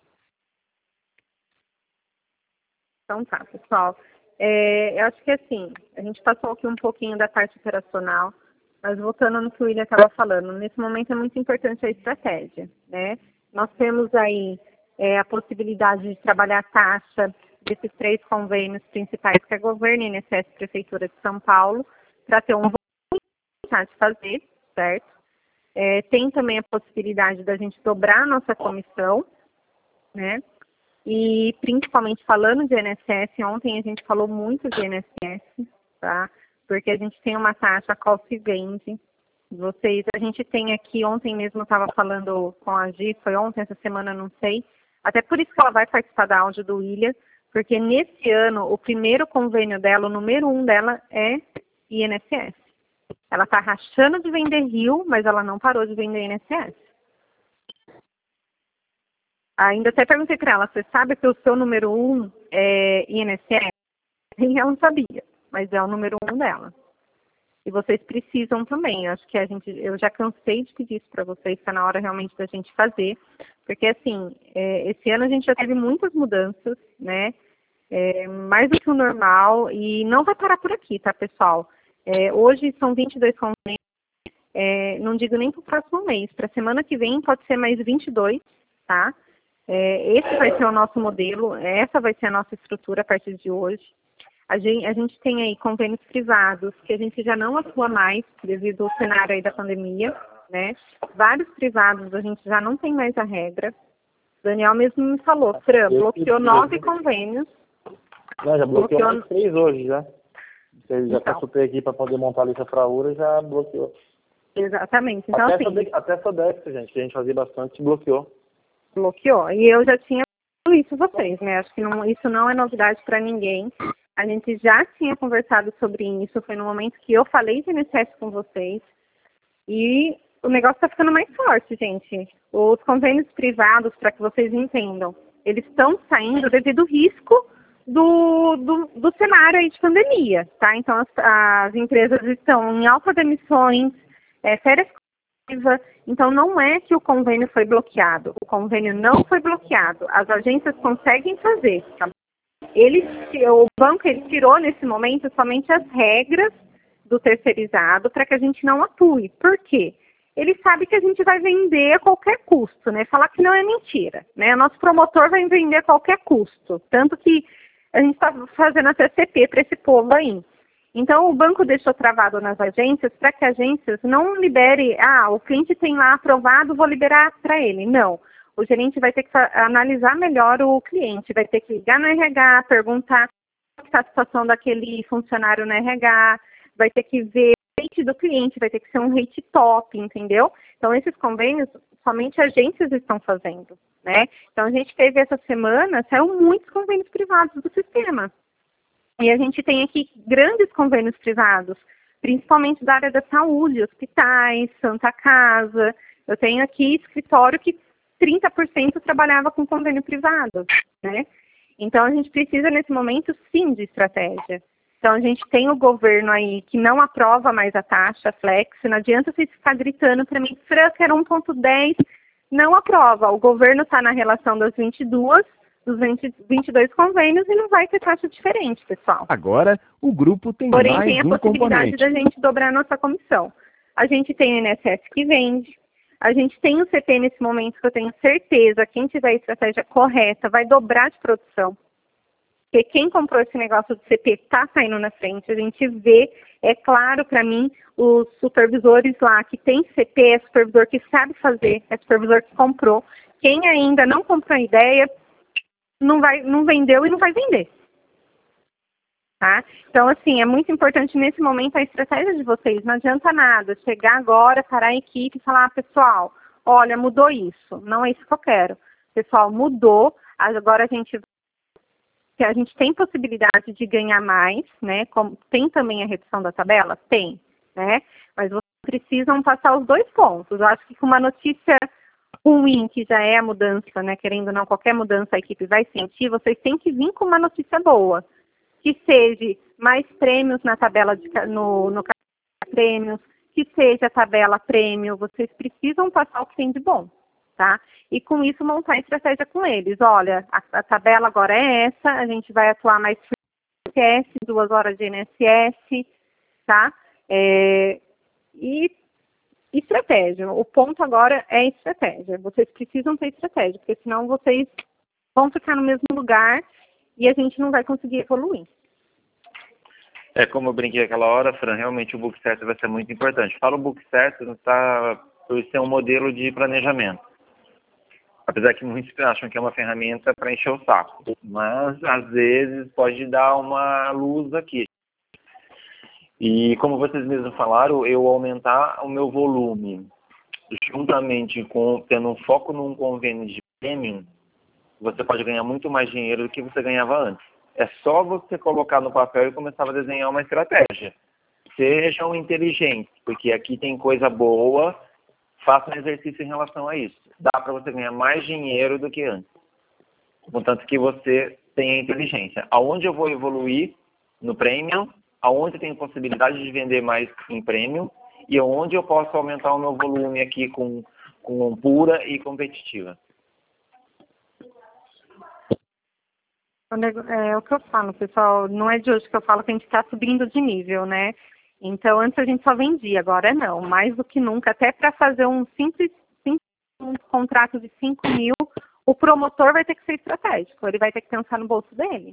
Então tá, pessoal. É, eu acho que assim, a gente passou aqui um pouquinho da parte operacional, mas voltando no que o William estava falando, nesse momento é muito importante a estratégia, né? Nós temos aí é, a possibilidade de trabalhar a taxa desses três convênios principais, que é governo, I N S S e Prefeitura de São Paulo, para ter um volume de fazer, certo? É, tem também a possibilidade da gente dobrar a nossa comissão, né? E principalmente falando de I N S S, ontem a gente falou muito de I N S S, tá? Porque a gente tem uma taxa qual se vende. Vocês, a gente tem aqui, ontem mesmo eu estava falando com a Gi, foi ontem, essa semana, não sei. Até por isso que ela vai participar da áudio do William, porque nesse ano o primeiro convênio dela, o número um dela é I N S S. Ela está rachando de vender Rio, mas ela não parou de vender I N S S. Ainda até perguntei para ela, você sabe que o seu número um é I N S S? E ela não sabia, mas é o número um dela. E vocês precisam também. Eu acho que a gente, eu já cansei de pedir isso para vocês, está na hora realmente da gente fazer. Porque, assim, é, esse ano a gente já teve muitas mudanças, né? É, mais do que o normal, e não vai parar por aqui, tá, pessoal? É, hoje são vinte e dois convênios, é, não digo nem para o próximo mês, para a semana que vem pode ser mais vinte e dois, tá? É, esse vai ser o nosso modelo, essa vai ser a nossa estrutura a partir de hoje. A gente, a gente tem aí convênios privados, que a gente já não atua mais devido ao cenário aí da pandemia, né? Vários privados a gente já não tem mais a regra. O Daniel mesmo me falou, Fran, bloqueou nove convênios. Não, já bloqueou bloqueou... mais três hoje, já. Ele já então. consultei aqui para poder montar a lista fraura e já bloqueou. Exatamente. Então, até, assim, essa, até essa Dex, gente, que a gente fazia bastante, bloqueou. Bloqueou. E eu já tinha falado isso a vocês, né? Acho que não, isso não é novidade para ninguém. A gente já tinha conversado sobre isso, foi no momento que eu falei de I N S S com vocês. E o negócio está ficando mais forte, gente. Os convênios privados, para que vocês entendam, eles estão saindo devido ao risco do, do, do cenário aí de pandemia, tá? Então, as, as empresas estão em alta demissões, é, férias coletivas. Então, não é que o convênio foi bloqueado. O convênio não foi bloqueado. As agências conseguem fazer, tá? Ele, o banco ele tirou nesse momento somente as regras do terceirizado para que a gente não atue. Por quê? Ele sabe que a gente vai vender a qualquer custo, né? Falar que não é mentira, né? Nosso promotor vai vender a qualquer custo. Tanto que a gente está fazendo até C P para esse povo aí. Então, o banco deixou travado nas agências para que as agências não liberem, ah, o cliente tem lá aprovado, vou liberar para ele. Não. O gerente vai ter que analisar melhor o cliente, vai ter que ligar no R H, perguntar como está a situação daquele funcionário no R H, vai ter que ver o rate do cliente, vai ter que ser um rate top, entendeu? Então, esses convênios, somente agências estão fazendo, né? Então, a gente teve essa semana, saiu muitos convênios privados do sistema. E a gente tem aqui grandes convênios privados, principalmente da área da saúde, hospitais, Santa Casa. Eu tenho aqui escritório que trinta por cento trabalhava com convênio privado, né? Então, a gente precisa, nesse momento, sim, de estratégia. Então, a gente tem o governo aí que não aprova mais a taxa flex. Não adianta vocês ficar gritando para mim, Fran, que era um ponto dez, não aprova. O governo está na relação das vinte e duas, dos vinte, vinte e dois convênios e não vai ter taxa diferente, pessoal. Agora, o grupo tem Porém, mais tem a um possibilidade componente. da gente dobrar a nossa comissão. A gente tem o I N S S que vende. A gente tem o C P nesse momento que eu tenho certeza, quem tiver a estratégia correta vai dobrar de produção. Porque quem comprou esse negócio do C P está saindo na frente. A gente vê, é claro para mim, os supervisores lá que tem C P, é supervisor que sabe fazer, é supervisor que comprou. Quem ainda não comprou a ideia, não, vai, não vendeu e não vai vender. Tá? Então, assim, é muito importante nesse momento a estratégia de vocês. Não adianta nada chegar agora, parar a equipe e falar, ah, pessoal, olha, mudou isso. Não é isso que eu quero. Pessoal, mudou. Agora a gente, a gente tem possibilidade de ganhar mais, né? Como, tem também a redução da tabela? Tem, né? Mas vocês precisam passar os dois pontos. Eu acho que com uma notícia ruim, que já é a mudança, né? Querendo ou não, qualquer mudança a equipe vai sentir, vocês têm que vir com uma notícia boa. Que seja mais prêmios na tabela de no, no prêmios, que seja a tabela prêmio, vocês precisam passar o que tem de bom, tá? E com isso montar a estratégia com eles. Olha, a, a tabela agora é essa, a gente vai atuar mais I N S S, duas horas de I N S S, tá? É, e estratégia. O ponto agora é estratégia. Vocês precisam ter estratégia, porque senão vocês vão ficar no mesmo lugar e a gente não vai conseguir evoluir. É, como eu brinquei aquela hora, Fran, realmente o book certo vai ser muito importante. Fala o book certo, não está por ser um modelo de planejamento. Apesar que muitos acham que é uma ferramenta para encher o saco. Mas, às vezes, pode dar uma luz aqui. E, como vocês mesmos falaram, eu aumentar o meu volume, juntamente com tendo um foco num convênio de premium, você pode ganhar muito mais dinheiro do que você ganhava antes. É só você colocar no papel e começar a desenhar uma estratégia. Sejam inteligentes, porque aqui tem coisa boa, façam um exercício em relação a isso. Dá para você ganhar mais dinheiro do que antes. Contanto que você tenha inteligência. Aonde eu vou evoluir no premium, aonde tem possibilidade de vender mais em prêmio e aonde eu posso aumentar o meu volume aqui com, com pura e competitiva. É, é o que eu falo, pessoal, não é de hoje que eu falo que a gente está subindo de nível, né? Então, antes a gente só vendia, agora não, mais do que nunca, até para fazer um simples, simples um contrato de cinco mil, o promotor vai ter que ser estratégico, ele vai ter que pensar no bolso dele.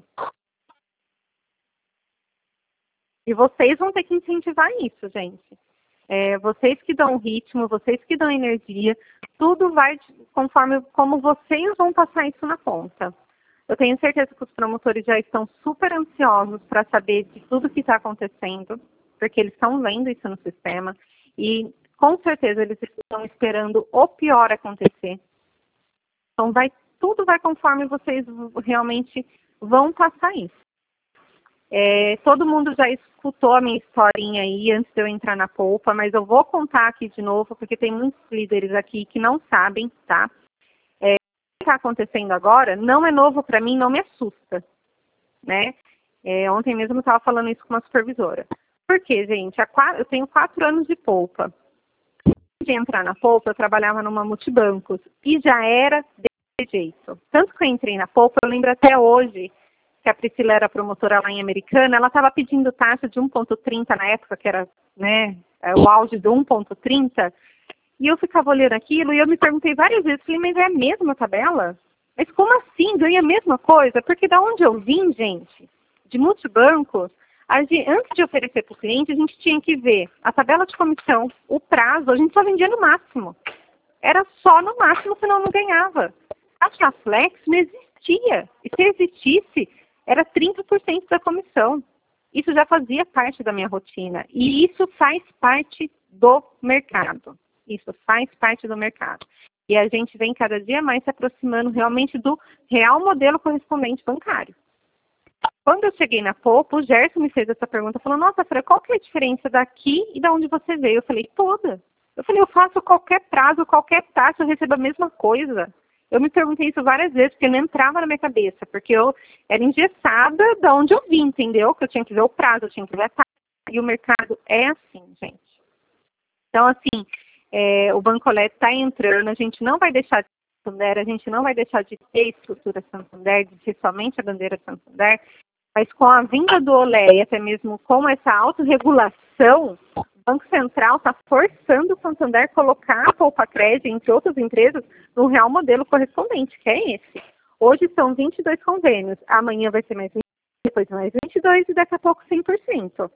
E vocês vão ter que incentivar isso, gente. É, vocês que dão ritmo, vocês que dão energia, tudo vai conforme como vocês vão passar isso na ponta. Eu tenho certeza que os promotores já estão super ansiosos para saber de tudo que está acontecendo, porque eles estão vendo isso no sistema e com certeza eles estão esperando o pior acontecer. Então vai, tudo vai conforme vocês realmente vão passar isso. É, todo mundo já escutou a minha historinha aí antes de eu entrar na polpa, mas eu vou contar aqui de novo, porque tem muitos líderes aqui que não sabem, tá? É, o que está acontecendo agora não é novo para mim, não me assusta, né? É, ontem mesmo eu estava falando isso com uma supervisora. Por quê, gente? Há quatro, eu tenho quatro anos de polpa. Antes de entrar na polpa, eu trabalhava numa multibancos e já era desse jeito. Tanto que eu entrei na polpa, eu lembro até hoje que a Priscila era promotora lá em Americana, ela estava pedindo taxa de um ponto trinta na época, que era, né, o auge do um ponto trinta, e eu ficava olhando aquilo e eu me perguntei várias vezes, falei, mas é a mesma tabela? Mas como assim? Ganha a mesma coisa? Porque da onde eu vim, gente, de multibancos, a gente, antes de oferecer para o cliente, a gente tinha que ver a tabela de comissão, o prazo, a gente só vendia no máximo. Era só no máximo, senão não ganhava. A flex não existia. E se existisse, era trinta por cento da comissão. Isso já fazia parte da minha rotina. E isso faz parte do mercado. Isso faz parte do mercado. E a gente vem cada dia mais se aproximando realmente do real modelo correspondente bancário. Quando eu cheguei na polpa, o Gerson me fez essa pergunta, falou, nossa, Fran, qual que é a diferença daqui e da onde você veio? Eu falei, toda. Eu falei, eu faço qualquer prazo, qualquer taxa, eu recebo a mesma coisa. Eu me perguntei isso várias vezes, porque não entrava na minha cabeça, porque eu era engessada de onde eu vim, entendeu? Que eu tinha que ver o prazo, eu tinha que ver a taxa, e o mercado é assim, gente. Então, assim, é, o Bancolé está entrando, a gente não vai deixar de ter Santander, a gente não vai deixar de ter estrutura Santander, de ter somente a bandeira Santander, mas com a vinda do Olé e até mesmo com essa autorregulação, o Banco Central está forçando o Santander a colocar a Poupa Crédito, entre outras empresas, no real modelo correspondente, que é esse. Hoje são vinte e dois convênios, amanhã vai ser mais vinte, depois mais vinte e dois e daqui a pouco cem por cento.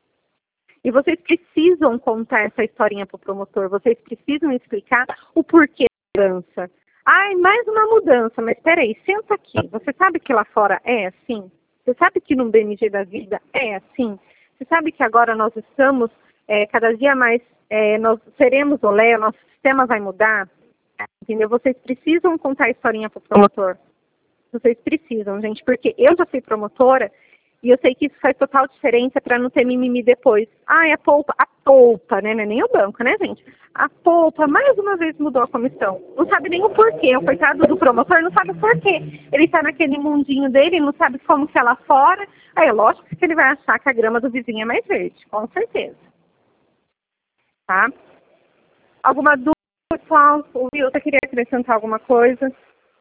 E vocês precisam contar essa historinha para o promotor, vocês precisam explicar o porquê da mudança. Ai, mais uma mudança, mas peraí, senta aqui, você sabe que lá fora é assim? Você sabe que no B M G da vida é assim? Você sabe que agora nós estamos, é, cada dia mais, é, nós seremos Olé, nosso sistema vai mudar? Entendeu? Vocês precisam contar a historinha para o promotor. Vocês precisam, gente, porque eu já fui promotora e eu sei que isso faz total diferença para não ter mimimi depois. Ah, é a polpa, a polpa, né? Não é nem o banco, né, gente? A polpa, mais uma vez mudou a comissão. Não sabe nem o porquê. O coitado do promotor não sabe o porquê. Ele está naquele mundinho dele, não sabe como que é lá fora. Aí é lógico que ele vai achar que a grama do vizinho é mais verde, com certeza. Tá? Alguma dúvida, pessoal? O Wilton queria acrescentar alguma coisa?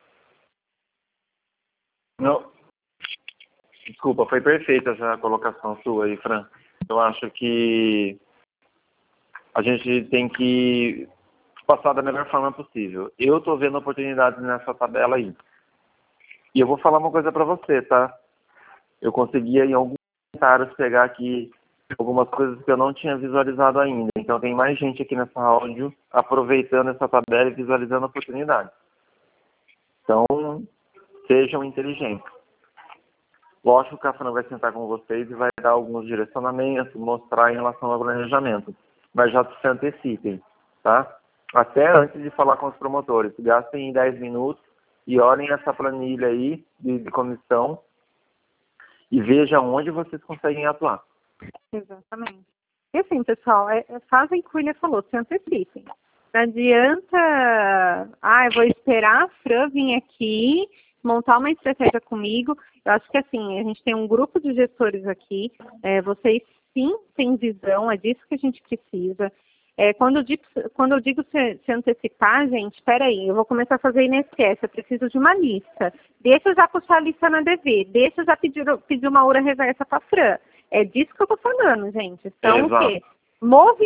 Não. Desculpa, foi perfeita essa colocação sua aí, Fran. Eu acho que a gente tem que passar da melhor forma possível. Eu estou vendo oportunidades nessa tabela aí. E eu vou falar uma coisa para você, tá? Eu consegui em alguns comentários pegar aqui algumas coisas que eu não tinha visualizado ainda. Então tem mais gente aqui nessa áudio aproveitando essa tabela e visualizando oportunidades. Então, sejam inteligentes. Lógico que a Fran vai sentar com vocês e vai dar alguns direcionamentos, mostrar em relação ao planejamento. Mas já se antecipem, tá? Até antes de falar com os promotores. Gastem dez minutos e olhem essa planilha aí de, de comissão e vejam onde vocês conseguem atuar. Exatamente. E assim, pessoal, é, é, fazem o que o William falou, se antecipem. Não adianta, ah, eu vou esperar a Fran vir aqui montar uma estratégia comigo. Eu acho que assim, a gente tem um grupo de gestores aqui, é, vocês sim têm visão, é disso que a gente precisa. É, quando, eu digo, quando eu digo se, se antecipar, gente, espera aí, eu vou começar a fazer I N S S, eu preciso de uma lista. Deixa eu já puxar a lista na D V, deixa eu já pedir, pedir uma hora reversa para a Fran. É disso que eu tô falando, gente. Então, o quê? Move